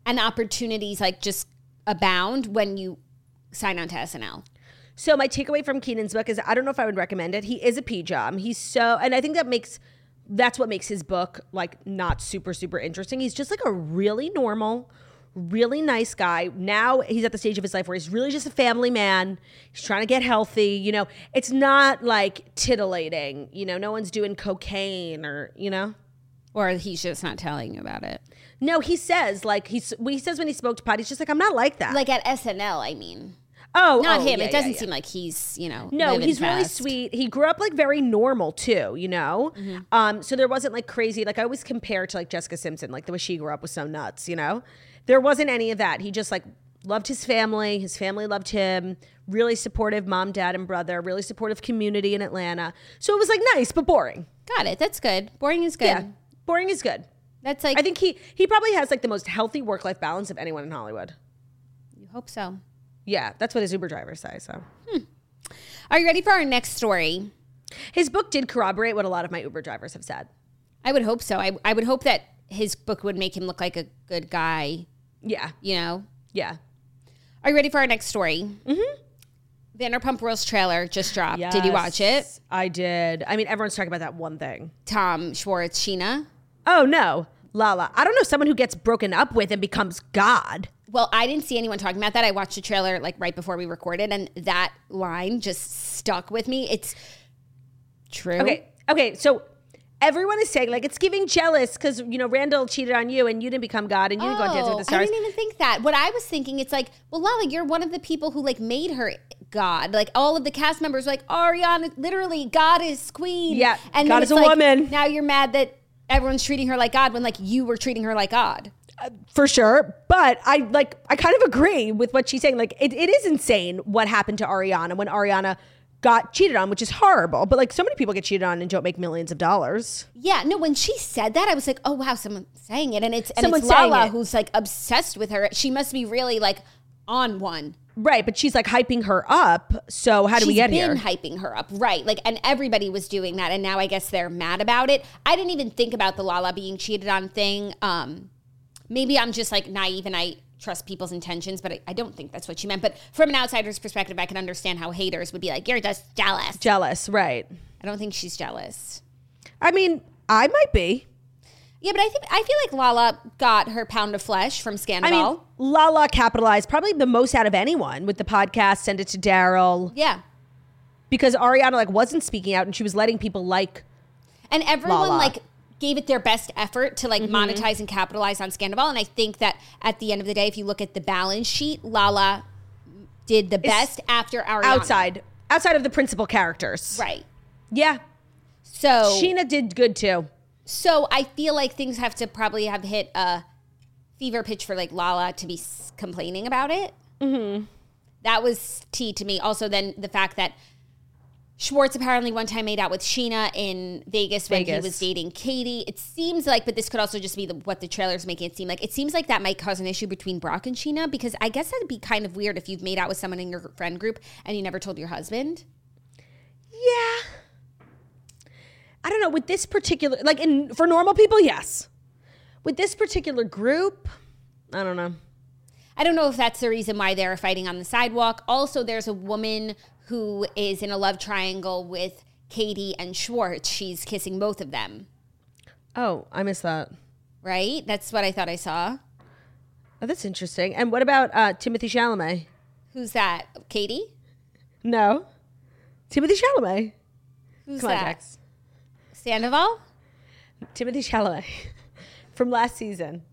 and opportunities like just abound when you sign on to S N L.
So my takeaway from Keenan's book is I don't know if I would recommend it. He is a P-Jom. He's so, and I think that makes, that's what makes his book like not super, super interesting. He's just like a really normal, really nice guy. Now he's at the stage of his life where he's really just a family man. He's trying to get healthy. You know, it's not like titillating. You know, no one's doing cocaine or, you know.
Or he's just not telling you about it.
No, he says like, he's, he says when he smoked pot, he's just like, I'm not like that.
Like at S N L, I mean.
Oh,
not
oh,
him.
yeah,
it doesn't
yeah, yeah.
seem like he's, you know,
no,
living
he's really
fast.
sweet. He grew up like very normal too, you know?
Mm-hmm.
Um, so there wasn't like crazy, like I always compare to like Jessica Simpson, like the way she grew up was so nuts, you know? There wasn't any of that. He just like loved his family. His family loved him. Really supportive mom, dad, and brother. Really supportive community in Atlanta. So it was like nice, but boring.
Got it. That's good. Boring is good.
Yeah, boring is good.
That's like,
I think he he probably has like the most healthy work-life balance of anyone in Hollywood.
you hope so.
Yeah, that's what his Uber drivers say, so.
Are you ready for our next story?
His book did corroborate what a lot of my Uber drivers have said.
I would hope so. I, I would hope that his book would make him look like a good guy,
Yeah,
you know?
yeah.
Are you ready for our next story? Mm-hmm. Vanderpump Rules trailer just dropped. Did you watch it?
Yes, I did. I mean, everyone's talking about that one thing.
Tom Schwartz, Sheena.
Oh, no. Lala. I don't know, someone who gets broken up with and becomes God.
Well, I didn't see anyone talking about that. I watched the trailer like right before we recorded, and that line just stuck with me. It's true.
Okay, okay, so everyone is saying, like, it's giving jealous because, you know, Randall cheated on you and you didn't become God and you didn't go on Dancing with the
I
Stars.
didn't even think that. What I was thinking, it's like, well, Lala, you're one of the people who like made her God. Like all of the cast members were like, Ariana, literally, God is queen.
Yeah,
and
God
then
is
it's
a
like,
woman.
Now you're mad that everyone's treating her like God when like you were treating her like God.
For sure. But I like I kind of agree with what she's saying. Like it, it is insane what happened to Ariana when Ariana got cheated on, which is horrible. But like so many people get cheated on and don't make millions of dollars.
Yeah, no, when she said that, I was like, oh wow, someone's saying it. And it's and
Someone's
it's Lala
saying it.
who's like obsessed with her. She must be really like on one.
Right, but she's like hyping her up. So how do we
She's
get
been
here?
hyping her up, right? Like, and everybody was doing that, and now I guess they're mad about it. I didn't even think about the Lala being cheated on thing. Um, maybe I'm just like naive and I trust people's intentions, but I, I don't think that's what she meant. But from an outsider's perspective, I can understand how haters would be like, "You're just jealous."
Jealous, right?
I don't think she's jealous.
I mean, I might be.
Yeah, but I think I feel like Lala got her pound of flesh from Scandal.
I mean, Lala capitalized probably the most out of anyone with the podcast. Send It to Daryl.
yeah.
Because Ariana like wasn't speaking out and she was letting people like.
And everyone
Lala.
like gave it their best effort to like
Mm-hmm.
monetize and capitalize on Scandal. And I think that at the end of the day, if you look at the balance sheet, Lala did the best after Ariana.
Outside, outside of the principal characters.
Right.
Yeah.
So
Sheena did good too.
so I feel like things have to probably have hit a fever pitch for like Lala to be s- complaining about it. Mm-hmm. That was tea to me. Also, then the fact that Schwartz apparently one time made out with Sheena in Vegas when
Vegas.
he was dating Katie. It seems like, but this could also just be the, what the trailer's making it seem like. It seems like that might cause an issue between Brock and Sheena, because I guess that'd be kind of weird if you've made out with someone in your friend group and you never told your husband.
Yeah. I don't know. With this particular, like in for normal people, yes. With this particular group, I don't know.
I don't know if that's the reason why they're fighting on the sidewalk. Also, there's a woman who is in a love triangle with Katie and Schwartz. She's kissing both of them,
Oh, I missed that.
right? That's what I thought I saw.
Oh, that's interesting. And what about uh, Timothy Chalamet?
Who's that? Katie?
No. Timothy Chalamet.
Who's
Come on,
that?
Jax.
Sandoval?
Timothy Chalamet from last season.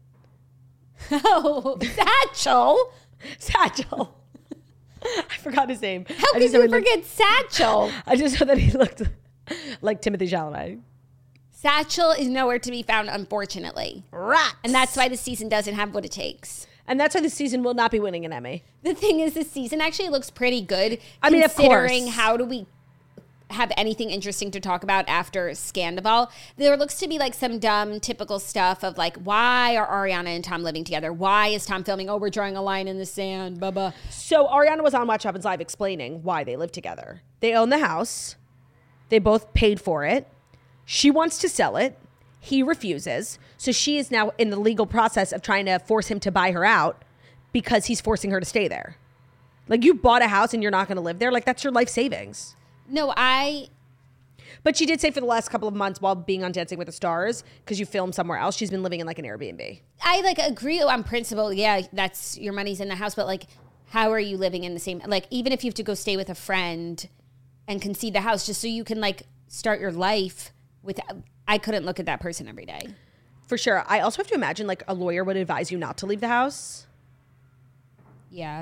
Oh, Satchel.
Satchel. I forgot his name.
How
I
could
just know
you
he looked-
forget Satchel?
I just know that he looked like Timothy Chalamet.
Satchel is nowhere to be found, unfortunately.
Rats.
And that's why the season doesn't have what it takes.
And that's why the season will not be winning an Emmy.
The thing is, this season actually looks pretty good.
I mean, of
considering
course.
how do we have anything interesting to talk about after Scandival? There looks to be like some dumb, typical stuff of like, why are Ariana and Tom living together? Why is Tom filming? Oh, we're drawing a line in the sand. Blah blah.
So Ariana was on Watch Happens Live explaining why they live together. They own the house. They both paid for it. She wants to sell it. He refuses. So she is now in the legal process of trying to force him to buy her out because he's forcing her to stay there. Like, you bought a house and you're not going to live there. Like, that's your life savings.
No, I...
But she did say for the last couple of months while being on Dancing with the Stars, because you filmed somewhere else, she's been living in like an Airbnb.
I like agree on principle. Yeah, that's your money's in the house. But like, how are you living in the same, like, even if you have to go stay with a friend and concede the house just so you can like start your life with, I couldn't look at that person every day.
For sure. I also have to imagine like a lawyer would advise you not to leave the house.
Yeah.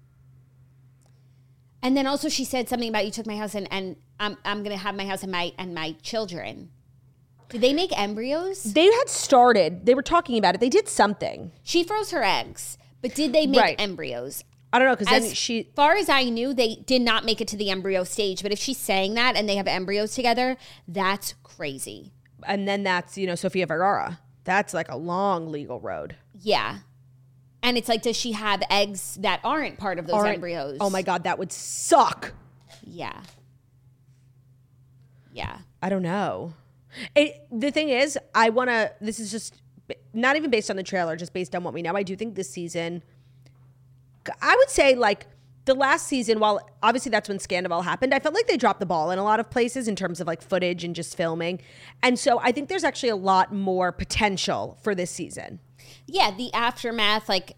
And then also she said something about you took my house and, and I'm I'm gonna have my house and my and my children. Did they make embryos?
They had started. They were talking about it. They did something.
She froze her eggs, but did they make
Right.
embryos?
I don't know, because then
As
she...
far as I knew, they did not make it to the embryo stage. But if she's saying that and they have embryos together, that's crazy.
And then that's, you know, Sofia Vergara. That's like a long legal road.
Yeah. And it's like, does she have eggs that aren't part of those
Aren't-
embryos?
Oh my God, that would suck.
Yeah. Yeah.
I don't know. It, the thing is, I want to, this is just not even based on the trailer, just based on what we know. I do think this season, I would say like the last season, while obviously that's when Scandival happened, I felt like they dropped the ball in a lot of places in terms of like footage and just filming. And so I think there's actually a lot more potential for this season.
Yeah, the aftermath, like,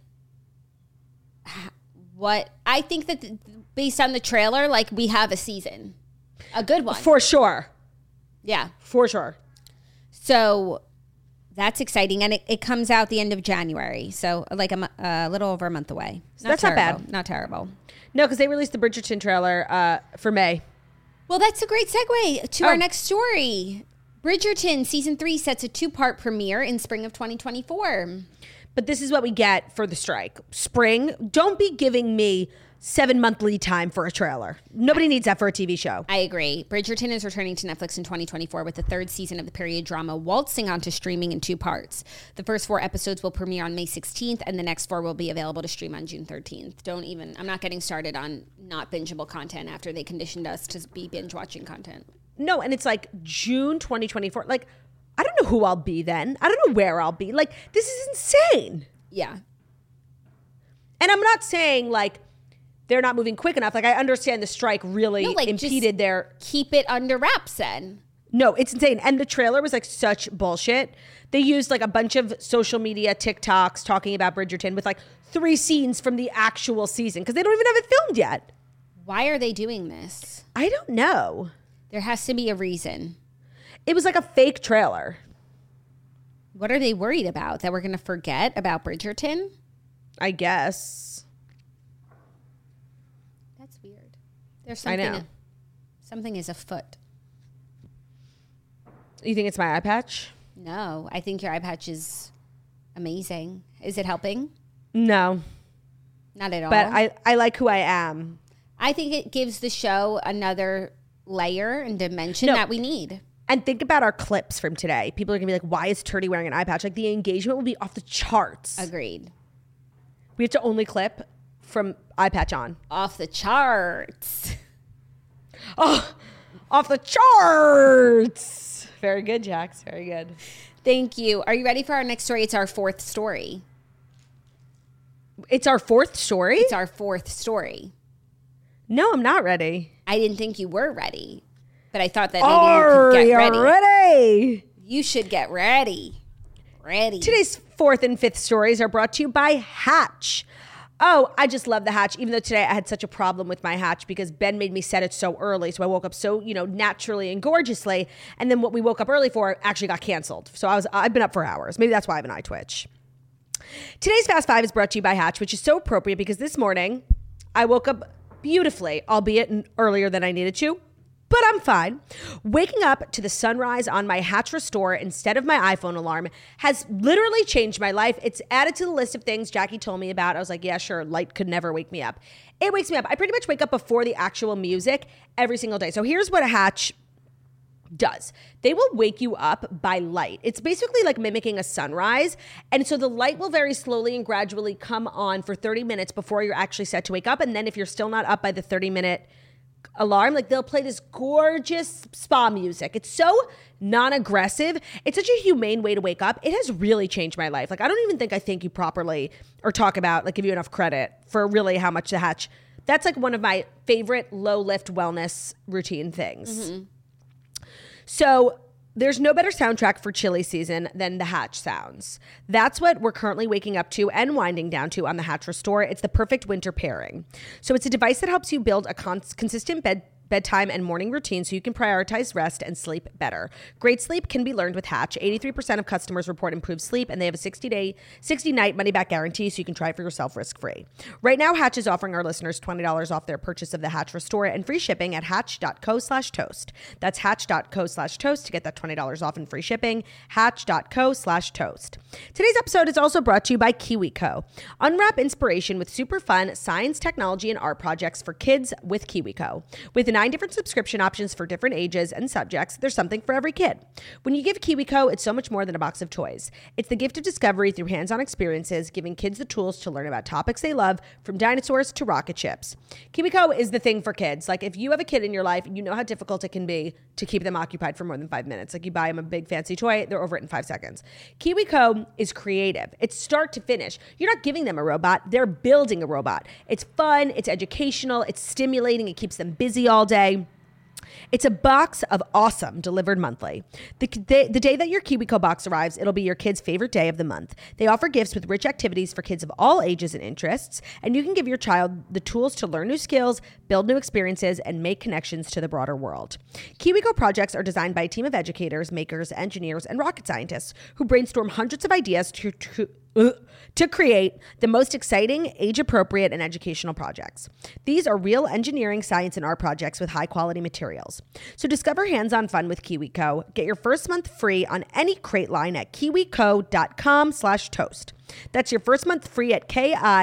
what, I think that th- based on the trailer, like, we have a season. A good one.
For sure.
Yeah.
For sure.
So that's exciting. And it, it comes out the end of January. So like a, mo- a little over a month away.
So that's not
terrible.
bad.
Not terrible.
No, because they released the Bridgerton trailer uh, for May.
Well, that's a great segue to
Oh.
our next story. Bridgerton season three sets a two-part premiere in spring of twenty twenty-four.
But this is what we get for the strike. Spring, don't be giving me seven month lead time for a trailer. Nobody needs that for a T V show.
I agree. Bridgerton is returning to Netflix in twenty twenty-four with the third season of the period drama waltzing onto streaming in two parts. The first four episodes will premiere on May sixteenth, and the next four will be available to stream on June thirteenth. Don't even, I'm not getting started on not bingeable content after they conditioned us to be binge watching content.
No, and it's like June twenty twenty-four. Like, I don't know who I'll be then. I don't know where I'll be. Like, this is insane.
Yeah.
And I'm not saying like they're not moving quick enough. Like, I understand the strike really
No, like,
impeded
just
their...
Keep it under wraps then.
No, it's insane. And the trailer was like such bullshit. They used like a bunch of social media TikToks talking about Bridgerton with like three scenes from the actual season because they don't even have it filmed yet.
Why are they doing this?
I don't know.
There has to be a reason.
It was like a fake trailer.
What are they worried about? That we're going to forget about Bridgerton?
I guess.
That's weird. There's
I
something.
know.
Something is afoot.
You think it's my eye patch?
No, I think your eye patch is amazing. Is it helping?
No.
Not at all.
But I, I like who I am.
I think it gives the show another layer and dimension
No.
that we need.
And think about our clips from today. People are going to be like, why is Turdy wearing an eye patch? Like, the engagement will be off the charts.
Agreed.
We have to only clip from eye patch on.
Off the charts.
Oh, off the charts. Very good, Jax. Very good.
Thank you. Are you ready for our next story? It's our fourth story.
It's our fourth story?
It's our fourth story.
No, I'm not ready.
I didn't think you were ready, but I thought that maybe
Are
you could get
you
ready.
ready?
You should get ready. Ready.
Today's fourth and fifth stories are brought to you by Hatch. Oh, I just love the Hatch, even though today I had such a problem with my Hatch because Ben made me set it so early. So I woke up so, you know, naturally and gorgeously. And then what we woke up early for actually got canceled. So I was, I've been up for hours. Maybe that's why I have an eye twitch. Today's Fast Five is brought to you by Hatch, which is so appropriate because this morning I woke up beautifully, albeit earlier than I needed to. But I'm fine. Waking up to the sunrise on my Hatch Restore instead of my iPhone alarm has literally changed my life. It's added to the list of things Jackie told me about. I was like, yeah, sure, light could never wake me up. It wakes me up. I pretty much wake up before the actual music every single day. So here's what a Hatch does. They will wake you up by light. It's basically like mimicking a sunrise. And so the light will very slowly and gradually come on for thirty minutes before you're actually set to wake up. And then if you're still not up by the thirty minute alarm, like they'll play this gorgeous spa music. It's so non-aggressive. It's such a humane way to wake up. It has really changed my life. Like I don't even think I thank you properly or talk about, like give you enough credit for really how much the Hatch. That's like one of my favorite low lift wellness routine things. Mm-hmm. So there's no better soundtrack for chilly season than the Hatch sounds. That's what we're currently waking up to and winding down to on the Hatch Restore. It's the perfect winter pairing. So it's a device that helps you build a cons- consistent bed bedtime and morning routine so you can prioritize rest and sleep better. Great sleep can be learned with Hatch. eighty-three percent of customers report improved sleep, and they have a sixty-day, sixty-night money-back guarantee so you can try it for yourself risk-free. Right now, Hatch is offering our listeners twenty dollars off their purchase of the Hatch Restore and free shipping at hatch.co slash toast. That's hatch.co slash toast to get that twenty dollars off and free shipping. Hatch.co slash toast. Today's episode is also brought to you by KiwiCo. Unwrap inspiration with super fun science, technology, and art projects for kids with KiwiCo. With nine different subscription options for different ages and subjects, there's something for every kid. When you give KiwiCo, it's so much more than a box of toys. It's the gift of discovery through hands-on experiences, giving kids the tools to learn about topics they love, from dinosaurs to rocket ships. KiwiCo is the thing for kids. Like if you have a kid in your life, you know how difficult it can be to keep them occupied for more than five minutes. Like you buy them a big fancy toy, they're over it in five seconds. KiwiCo is creative. It's start to finish. You're not giving them a robot, they're building a robot. It's fun, it's educational, it's stimulating, it keeps them busy all day. It's a box of awesome delivered monthly. The, the, the day that your KiwiCo box arrives, it'll be your kid's favorite day of the month. They offer gifts with rich activities for kids of all ages and interests, and you can give your child the tools to learn new skills, build new experiences, and make connections to the broader world. KiwiCo projects are designed by a team of educators, makers, engineers, and rocket scientists who brainstorm hundreds of ideas to, to Uh, to create the most exciting, age-appropriate, and educational projects. These are real engineering, science, and art projects with high-quality materials. So discover hands-on fun with KiwiCo. Get your first month free on any crate line at kiwico.com slash toast. That's your first month free at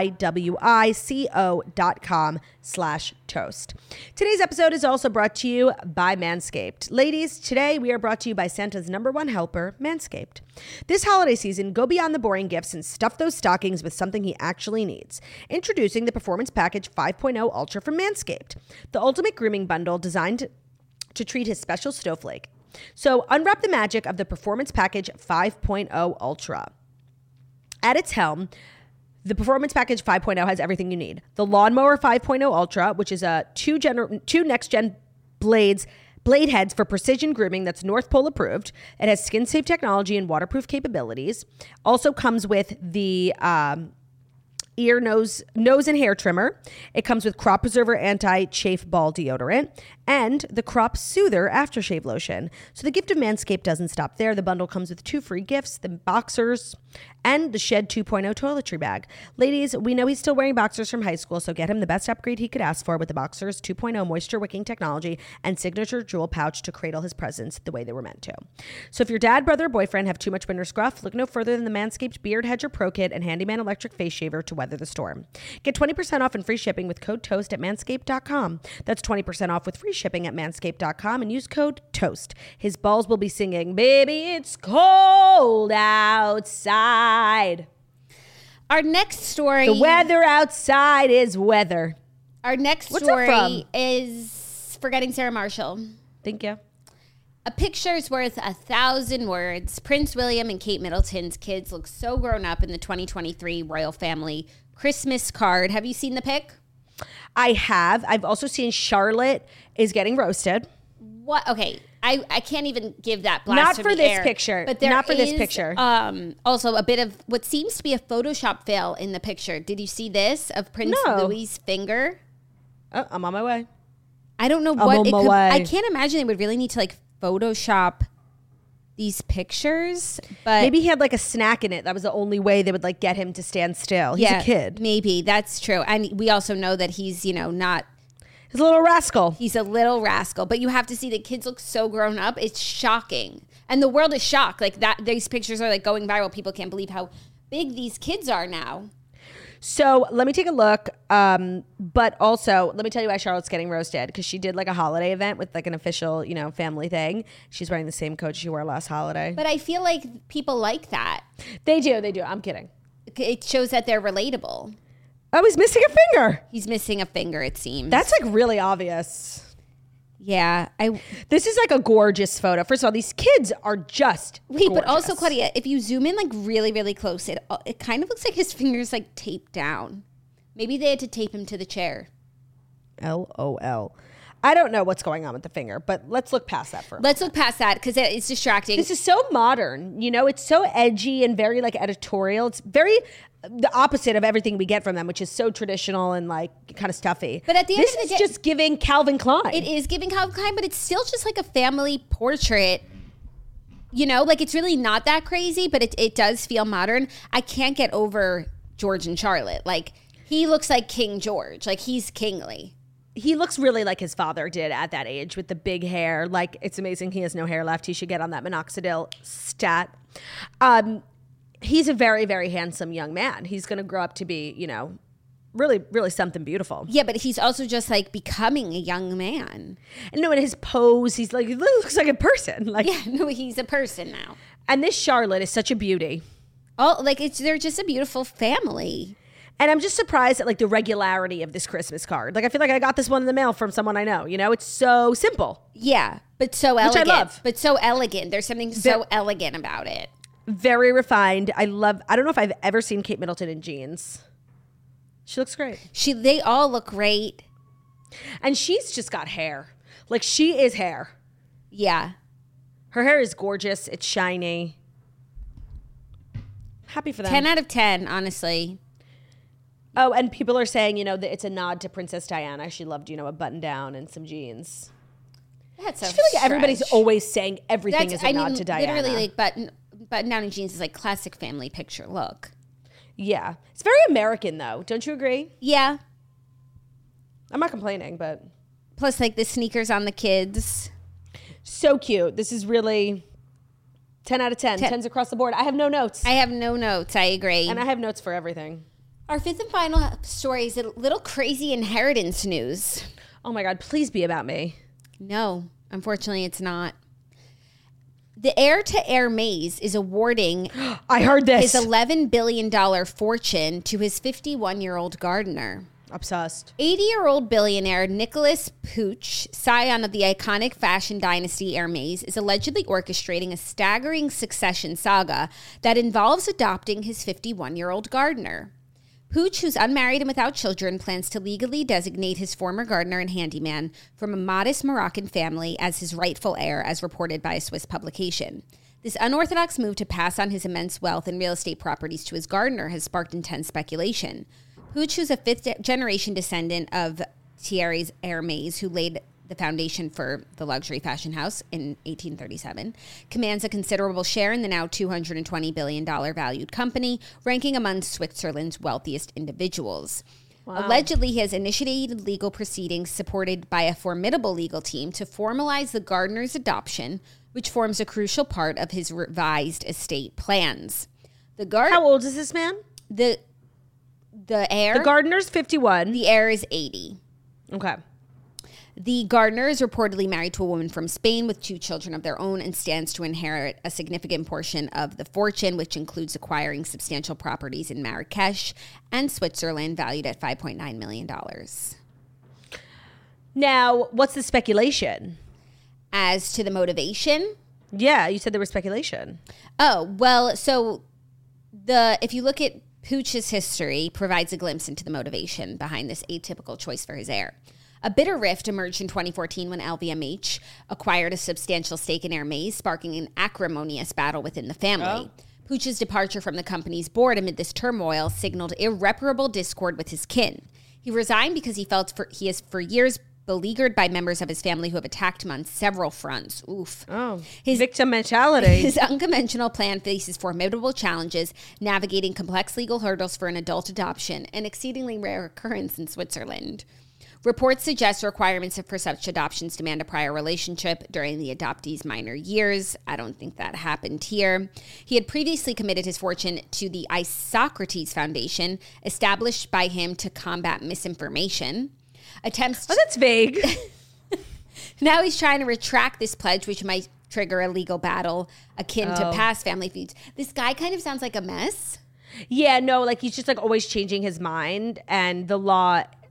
K-I-W-I-C-O dot com slash toast. Today's episode is also brought to you by Manscaped. Ladies, today we are brought to you by Santa's number one helper, Manscaped. This holiday season, go beyond the boring gifts and stuff those stockings with something he actually needs. Introducing the Performance Package five point oh Ultra from Manscaped, the ultimate grooming bundle designed to treat his special snowflake. So unwrap the magic of the Performance Package five point oh Ultra. At its helm, the Performance Package five point oh has everything you need. The Lawnmower five point oh Ultra, which is a two, gener- two next-gen blades, blade heads for precision grooming that's North Pole approved. It has skin-safe technology and waterproof capabilities. Also comes with the um, ear, nose, nose and hair trimmer. It comes with Crop Preserver Anti-Chafe Ball Deodorant and the Crop Soother Aftershave Lotion. So the gift of Manscaped doesn't stop there. The bundle comes with two free gifts, the boxers and the Shed two point oh toiletry bag. Ladies, we know he's still wearing boxers from high school, so get him the best upgrade he could ask for with the Boxers two point oh moisture wicking technology and signature jewel pouch to cradle his presents the way they were meant to. So if your dad, brother, or boyfriend have too much winter scruff, look no further than the Manscaped Beard Hedger Pro Kit and Handyman Electric Face Shaver to weather the storm. Get twenty percent off and free shipping with code TOAST at manscaped dot com. That's twenty percent off with free shipping at manscaped dot com and use code TOAST. His balls will be singing, "Baby, it's cold outside."
Our next story.
The weather outside is weather.
Our next
What's that
story
from?
is Forgetting Sarah Marshall.
Thank you.
A picture's worth a thousand words. Prince William and Kate Middleton's kids look so grown up in the twenty twenty-three royal family Christmas card. Have you seen the pic?
I have. I've also seen Charlotte is getting roasted.
What? Okay. I, I can't even give that blast
Not
from
for
the
this
air,
picture.
But there
Not for this
is,
picture.
Um, also, a bit of what seems to be a Photoshop fail in the picture. Did you see this of Prince
No.
Louis's finger?
Oh, I'm on my way.
I don't know
I'm
what
on
it
my
could.
way.
I can't imagine they would really need to like Photoshop these pictures. But
Maybe he had like a snack in it. That was the only way they would like get him to stand still. He's
yeah,
a kid.
Maybe that's true. And we also know that he's you know not.
He's a little rascal.
He's a little rascal, but you have to see the kids look so grown up. It's shocking. And the world is shocked. Like that, these pictures are like going viral. People can't believe how big these kids are now.
So let me take a look. Um, but also, let me tell you why Charlotte's getting roasted. Because she did like a holiday event with like an official, you know, family thing. She's wearing the same coat she wore last holiday.
But I feel like people like that.
They do. They do. I'm kidding.
It shows that they're relatable.
Oh, he's missing a finger.
He's missing a finger, it seems.
That's like really obvious.
Yeah, I
This is like a gorgeous photo. First of all, these kids are just
wait,
gorgeous.
but also Claudia, if you zoom in like really, really close, it it kind of looks like his fingers like taped down. Maybe they had to tape him to the chair.
L O L. I don't know what's going on with the finger, but let's look past that for a
Let's look past that because it's distracting.
This is so modern. You know, it's so edgy and very like editorial. It's very the opposite of everything we get from them, which is so traditional and like kind of stuffy.
But at the end
this
of the
is
day-
just giving Calvin Klein.
It is giving Calvin Klein, but it's still just like a family portrait. You know, like it's really not that crazy, but it, it does feel modern. I can't get over George and Charlotte. Like, he looks like King George. Like, he's kingly.
He looks really like his father did at that age with the big hair. Like, it's amazing he has no hair left. He should get on that minoxidil stat. Um, he's a very, very handsome young man. He's going to grow up to be, you know, really, really something beautiful.
Yeah, but he's also just like becoming a young man.
And no, in his pose, he's like, he looks like a person. Like,
Yeah, no, he's a person now.
and this Charlotte is such a beauty.
Oh, like it's they're just a beautiful family.
And I'm just surprised at like the regularity of this Christmas card. Like, I feel like I got this one in the mail from someone I know. You know, it's so simple,
Yeah, but so
I
elegant.
love.
But so elegant. There's something so
Ve-
elegant about it.
very refined. I love. I don't know if I've ever seen Kate Middleton in jeans. She looks great,
She, they all look great.
and she's just got hair. Like, she is hair.
Yeah.
Her hair is gorgeous. It's shiny. Happy for them.
ten out of ten, honestly.
Oh, and people are saying, you know, that it's a nod to Princess Diana. She loved, you know, a button down and some jeans.
That's a
I feel like everybody's
stretch.
always saying everything
That's,
is a
I
nod
mean,
to Diana.
literally, like button button down in jeans is like classic family picture look.
Yeah. It's very American, though. Don't you agree?
Yeah.
I'm not complaining, but
Plus, like the sneakers on the kids.
so cute. This is really ten out of ten.
Ten.
Tens across the board. I have no notes.
I have no notes. I agree.
and I have notes for everything.
Our fifth and final story is a little crazy inheritance news.
Oh my God, please be about me.
No, unfortunately, it's not. The heir to Hermes is awarding
I heard this.
his eleven billion dollars fortune to his fifty-one-year-old gardener.
Obsessed.
eighty-year-old billionaire Nicholas Puig, scion of the iconic fashion dynasty Hermes, is allegedly orchestrating a staggering succession saga that involves adopting his fifty-one-year-old gardener. Puig, who's unmarried and without children, plans to legally designate his former gardener and handyman from a modest Moroccan family as his rightful heir, as reported by a Swiss publication. This unorthodox move to pass on his immense wealth and real estate properties to his gardener has sparked intense speculation. Puig, who's a fifth-generation descendant of Thierry Hermes, who laid the foundation for the luxury fashion house in eighteen thirty-seven, commands a considerable share in the now two hundred twenty billion dollars valued company, ranking among Switzerland's wealthiest individuals. Wow. Allegedly, he has initiated legal proceedings supported by a formidable legal team to formalize the gardener's adoption, which forms a crucial part of his revised estate plans. The gar-
How old is this man?
the the heir
The gardener's fifty-one.
the heir is eighty.
Okay.
The gardener is reportedly married to a woman from Spain with two children of their own and stands to inherit a significant portion of the fortune, which includes acquiring substantial properties in Marrakesh and Switzerland valued at five point nine million dollars.
Now, what's the speculation?
As to the motivation,
Yeah, you said there was speculation.
oh, well, so the if you look at Puig's history, provides a glimpse into the motivation behind this atypical choice for his heir. A bitter rift emerged in twenty fourteen when L V M H acquired a substantial stake in Hermes, sparking an acrimonious battle within the family. Oh. Puig's departure from the company's board amid this turmoil signaled irreparable discord with his kin. He resigned because he felt for, he is for years beleaguered by members of his family who have attacked him on several fronts. Oof.
Oh,
his
victim mentality.
His unconventional plan faces formidable challenges, navigating complex legal hurdles for an adult adoption, an exceedingly rare occurrence in Switzerland. Reports suggest requirements for such adoptions demand a prior relationship during the adoptee's minor years. I don't think that happened here. He had previously committed his fortune to the Isocrates Foundation, established by him to combat misinformation. Attempts.
Oh, that's vague.
Now he's trying to retract this pledge, which might trigger a legal battle akin
Oh.
to past family feuds. This guy kind of sounds like a mess.
Yeah, no, like he's just like always changing his mind, and the law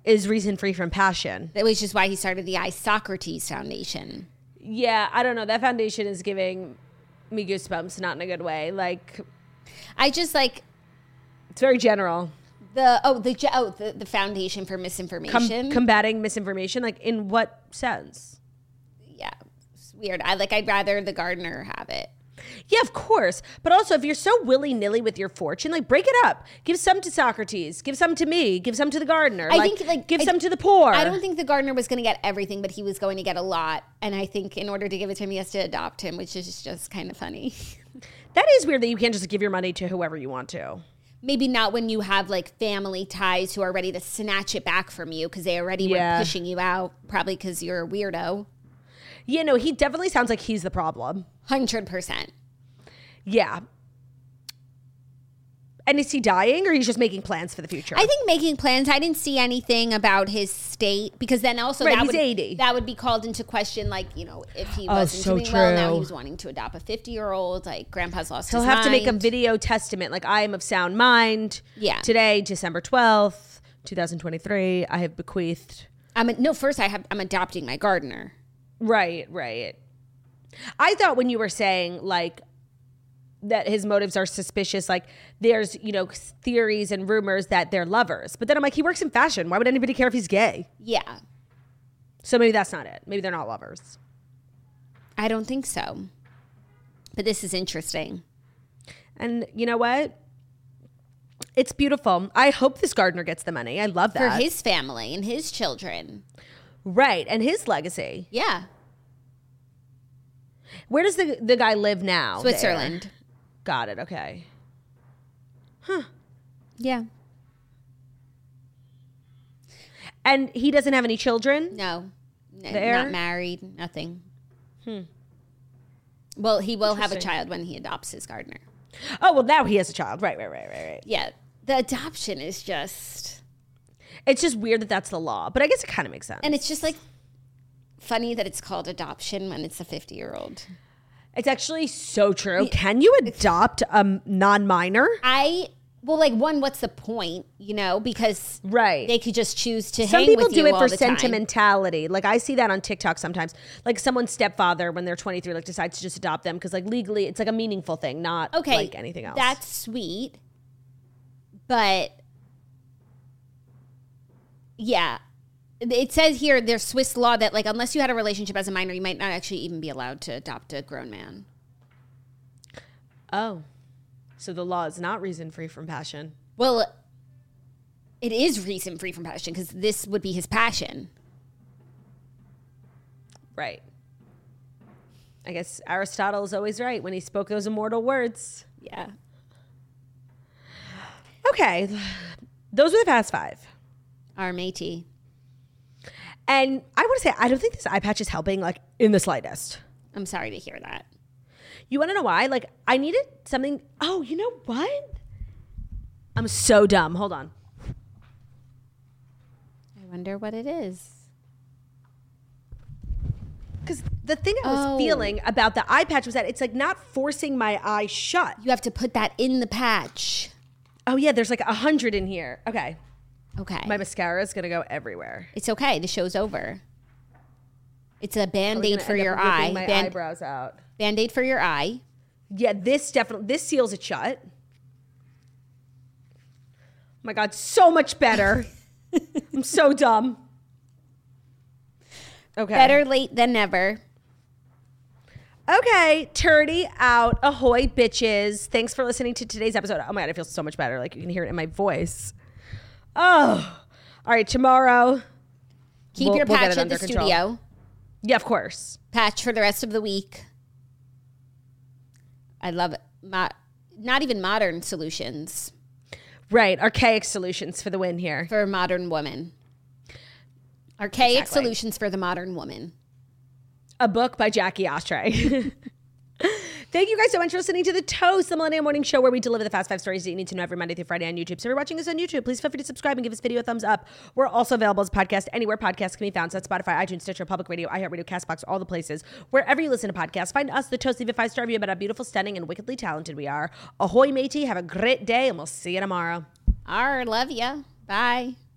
is reason free from passion.
That was just why he started the iSocrates Foundation.
Yeah, I don't know. That foundation is giving me goosebumps, not in a good way. Like,
I just like
it's very general.
the oh the ge- oh the, the Foundation for Misinformation.
Com- combating misinformation. Like, in what sense?
Yeah, it's weird. I like. I'd rather the gardener have it.
Yeah, of course. But also, if you're so willy-nilly with your fortune, like, break it up. Give some to Socrates. Give some to me. Give some to the gardener.
I
like,
think, like,
give
I-
some to the poor.
I don't think the gardener was going to get everything, but he was going to get a lot. And I think in order to give it to him, he has to adopt him, which is just kind of funny.
That is weird that you can't just give your money to whoever you want to.
Maybe not when you have like family ties who are ready to snatch it back from you because they already
Yeah.
were pushing you out, probably because you're a weirdo.
Yeah, no, he definitely sounds like he's the problem.
one hundred percent.
Yeah. And is he dying or he's just making plans for the future?
I think making plans. I didn't see anything about his state because then also
Right,
that
he's
would
eighty.
that would be called into question. Like, you know, if he
Oh,
wasn't
so
doing well, now
true.
he was wanting to adopt a fifty year old. Like, grandpa's lost
He'll
his
have to make a
mind.
video testament like, I am of sound mind.
Yeah.
Today, December twelfth, twenty twenty-three, I have bequeathed.
I'm a, no. First, I have. I'm adopting my gardener.
Right, right. I thought when you were saying like that his motives are suspicious, like there's, you know, theories and rumors that they're lovers. But then I'm like, he works in fashion. Why would anybody care if he's gay?
Yeah,
So maybe that's not it. Maybe they're not lovers.
I don't think so. But this is interesting.
And you know what? It's beautiful. I hope this gardener gets the money. I love
For
that.
his family and his children.
Right. And his legacy.
Yeah.
Where does the the guy live now?
Switzerland.
There? Got it. Okay.
Yeah.
And he doesn't have any children?
No. N-
There?
Not married. Nothing. Hmm. Well, he will have a
Interesting.
child when he adopts his gardener.
Oh, well, now he has a child. Right, right, right, right, right.
Yeah. The adoption is just...
It's just weird that that's the law, but I guess it kind of makes sense.
And it's just like funny that it's called adoption when it's a fifty-year-old.
It's actually so true. Can you adopt a non-minor?
I... Well, like, one, what's the point, you know? Because
Right.
they could just choose to
Some
hang
people
with you
do it
all
for
the time.
sentimentality. Like I see that on TikTok sometimes. Like someone's stepfather when they're twenty-three like decides to just adopt them because like legally it's like a meaningful thing, not
Okay,
like anything else.
That's sweet. But yeah. It says here there's Swiss law that like unless you had a relationship as a minor, you might not actually even be allowed to adopt a grown man.
Oh. So the law is not reason free from passion.
Well, it is reason free from passion because this would be his passion.
Right. I guess Aristotle is always right when he spoke those immortal words.
Yeah.
Okay. Those were the past five.
Our matey.
And I want to say, I don't think this eye patch is helping, like, in the slightest.
I'm sorry to hear that.
You want to know why? Like, I needed something. Oh, you know what? I'm so dumb. Hold on.
I wonder what it is.
Because the thing I was
Oh.
feeling about the eye patch was that it's, like, not forcing my eye shut.
You have to put that in the patch.
Oh, yeah, there's, like, a hundred in here. Okay.
Okay.
My mascara is going to go everywhere.
It's okay. The show's over. It's a
Probably
Band-Aid
gonna
for
end up
your
ripping
eye.
my
Band-
eyebrows out.
Band-Aid for your eye.
Yeah, this definitely, this seals it shut. Oh my God, so much better. I'm so dumb. Okay.
Better late than never.
Okay, turdy out. Ahoy, bitches. Thanks for listening to today's episode. Oh my God, I feel so much better. Like you can hear it in my voice. Oh, all right, tomorrow.
Keep
we'll-
your
we'll get
patch
it
at the
under control.
studio.
Yeah, of course.
Patch for the rest of the week. I love it. Mo- not even modern solutions
Right, archaic solutions for the win here.
for a modern woman. Archaic
Exactly.
solutions for the modern woman.
A book by Jackie Ostray. Thank you guys so much for listening to The Toast, the Millennial Morning Show, where we deliver the fast five stories that you need to know every Monday through Friday on YouTube. So if you're watching us on YouTube, please feel free to subscribe and give this video a thumbs up. We're also available as a podcast anywhere podcasts can be found. So that's Spotify, iTunes, Stitcher, Public Radio, iHeartRadio, CastBox, all the places. Wherever you listen to podcasts, find us, The Toast. Leave a five-star review about how beautiful, stunning, and wickedly talented we are. Ahoy, matey. Have a great day, and we'll see you tomorrow.
Arr, love ya. Bye.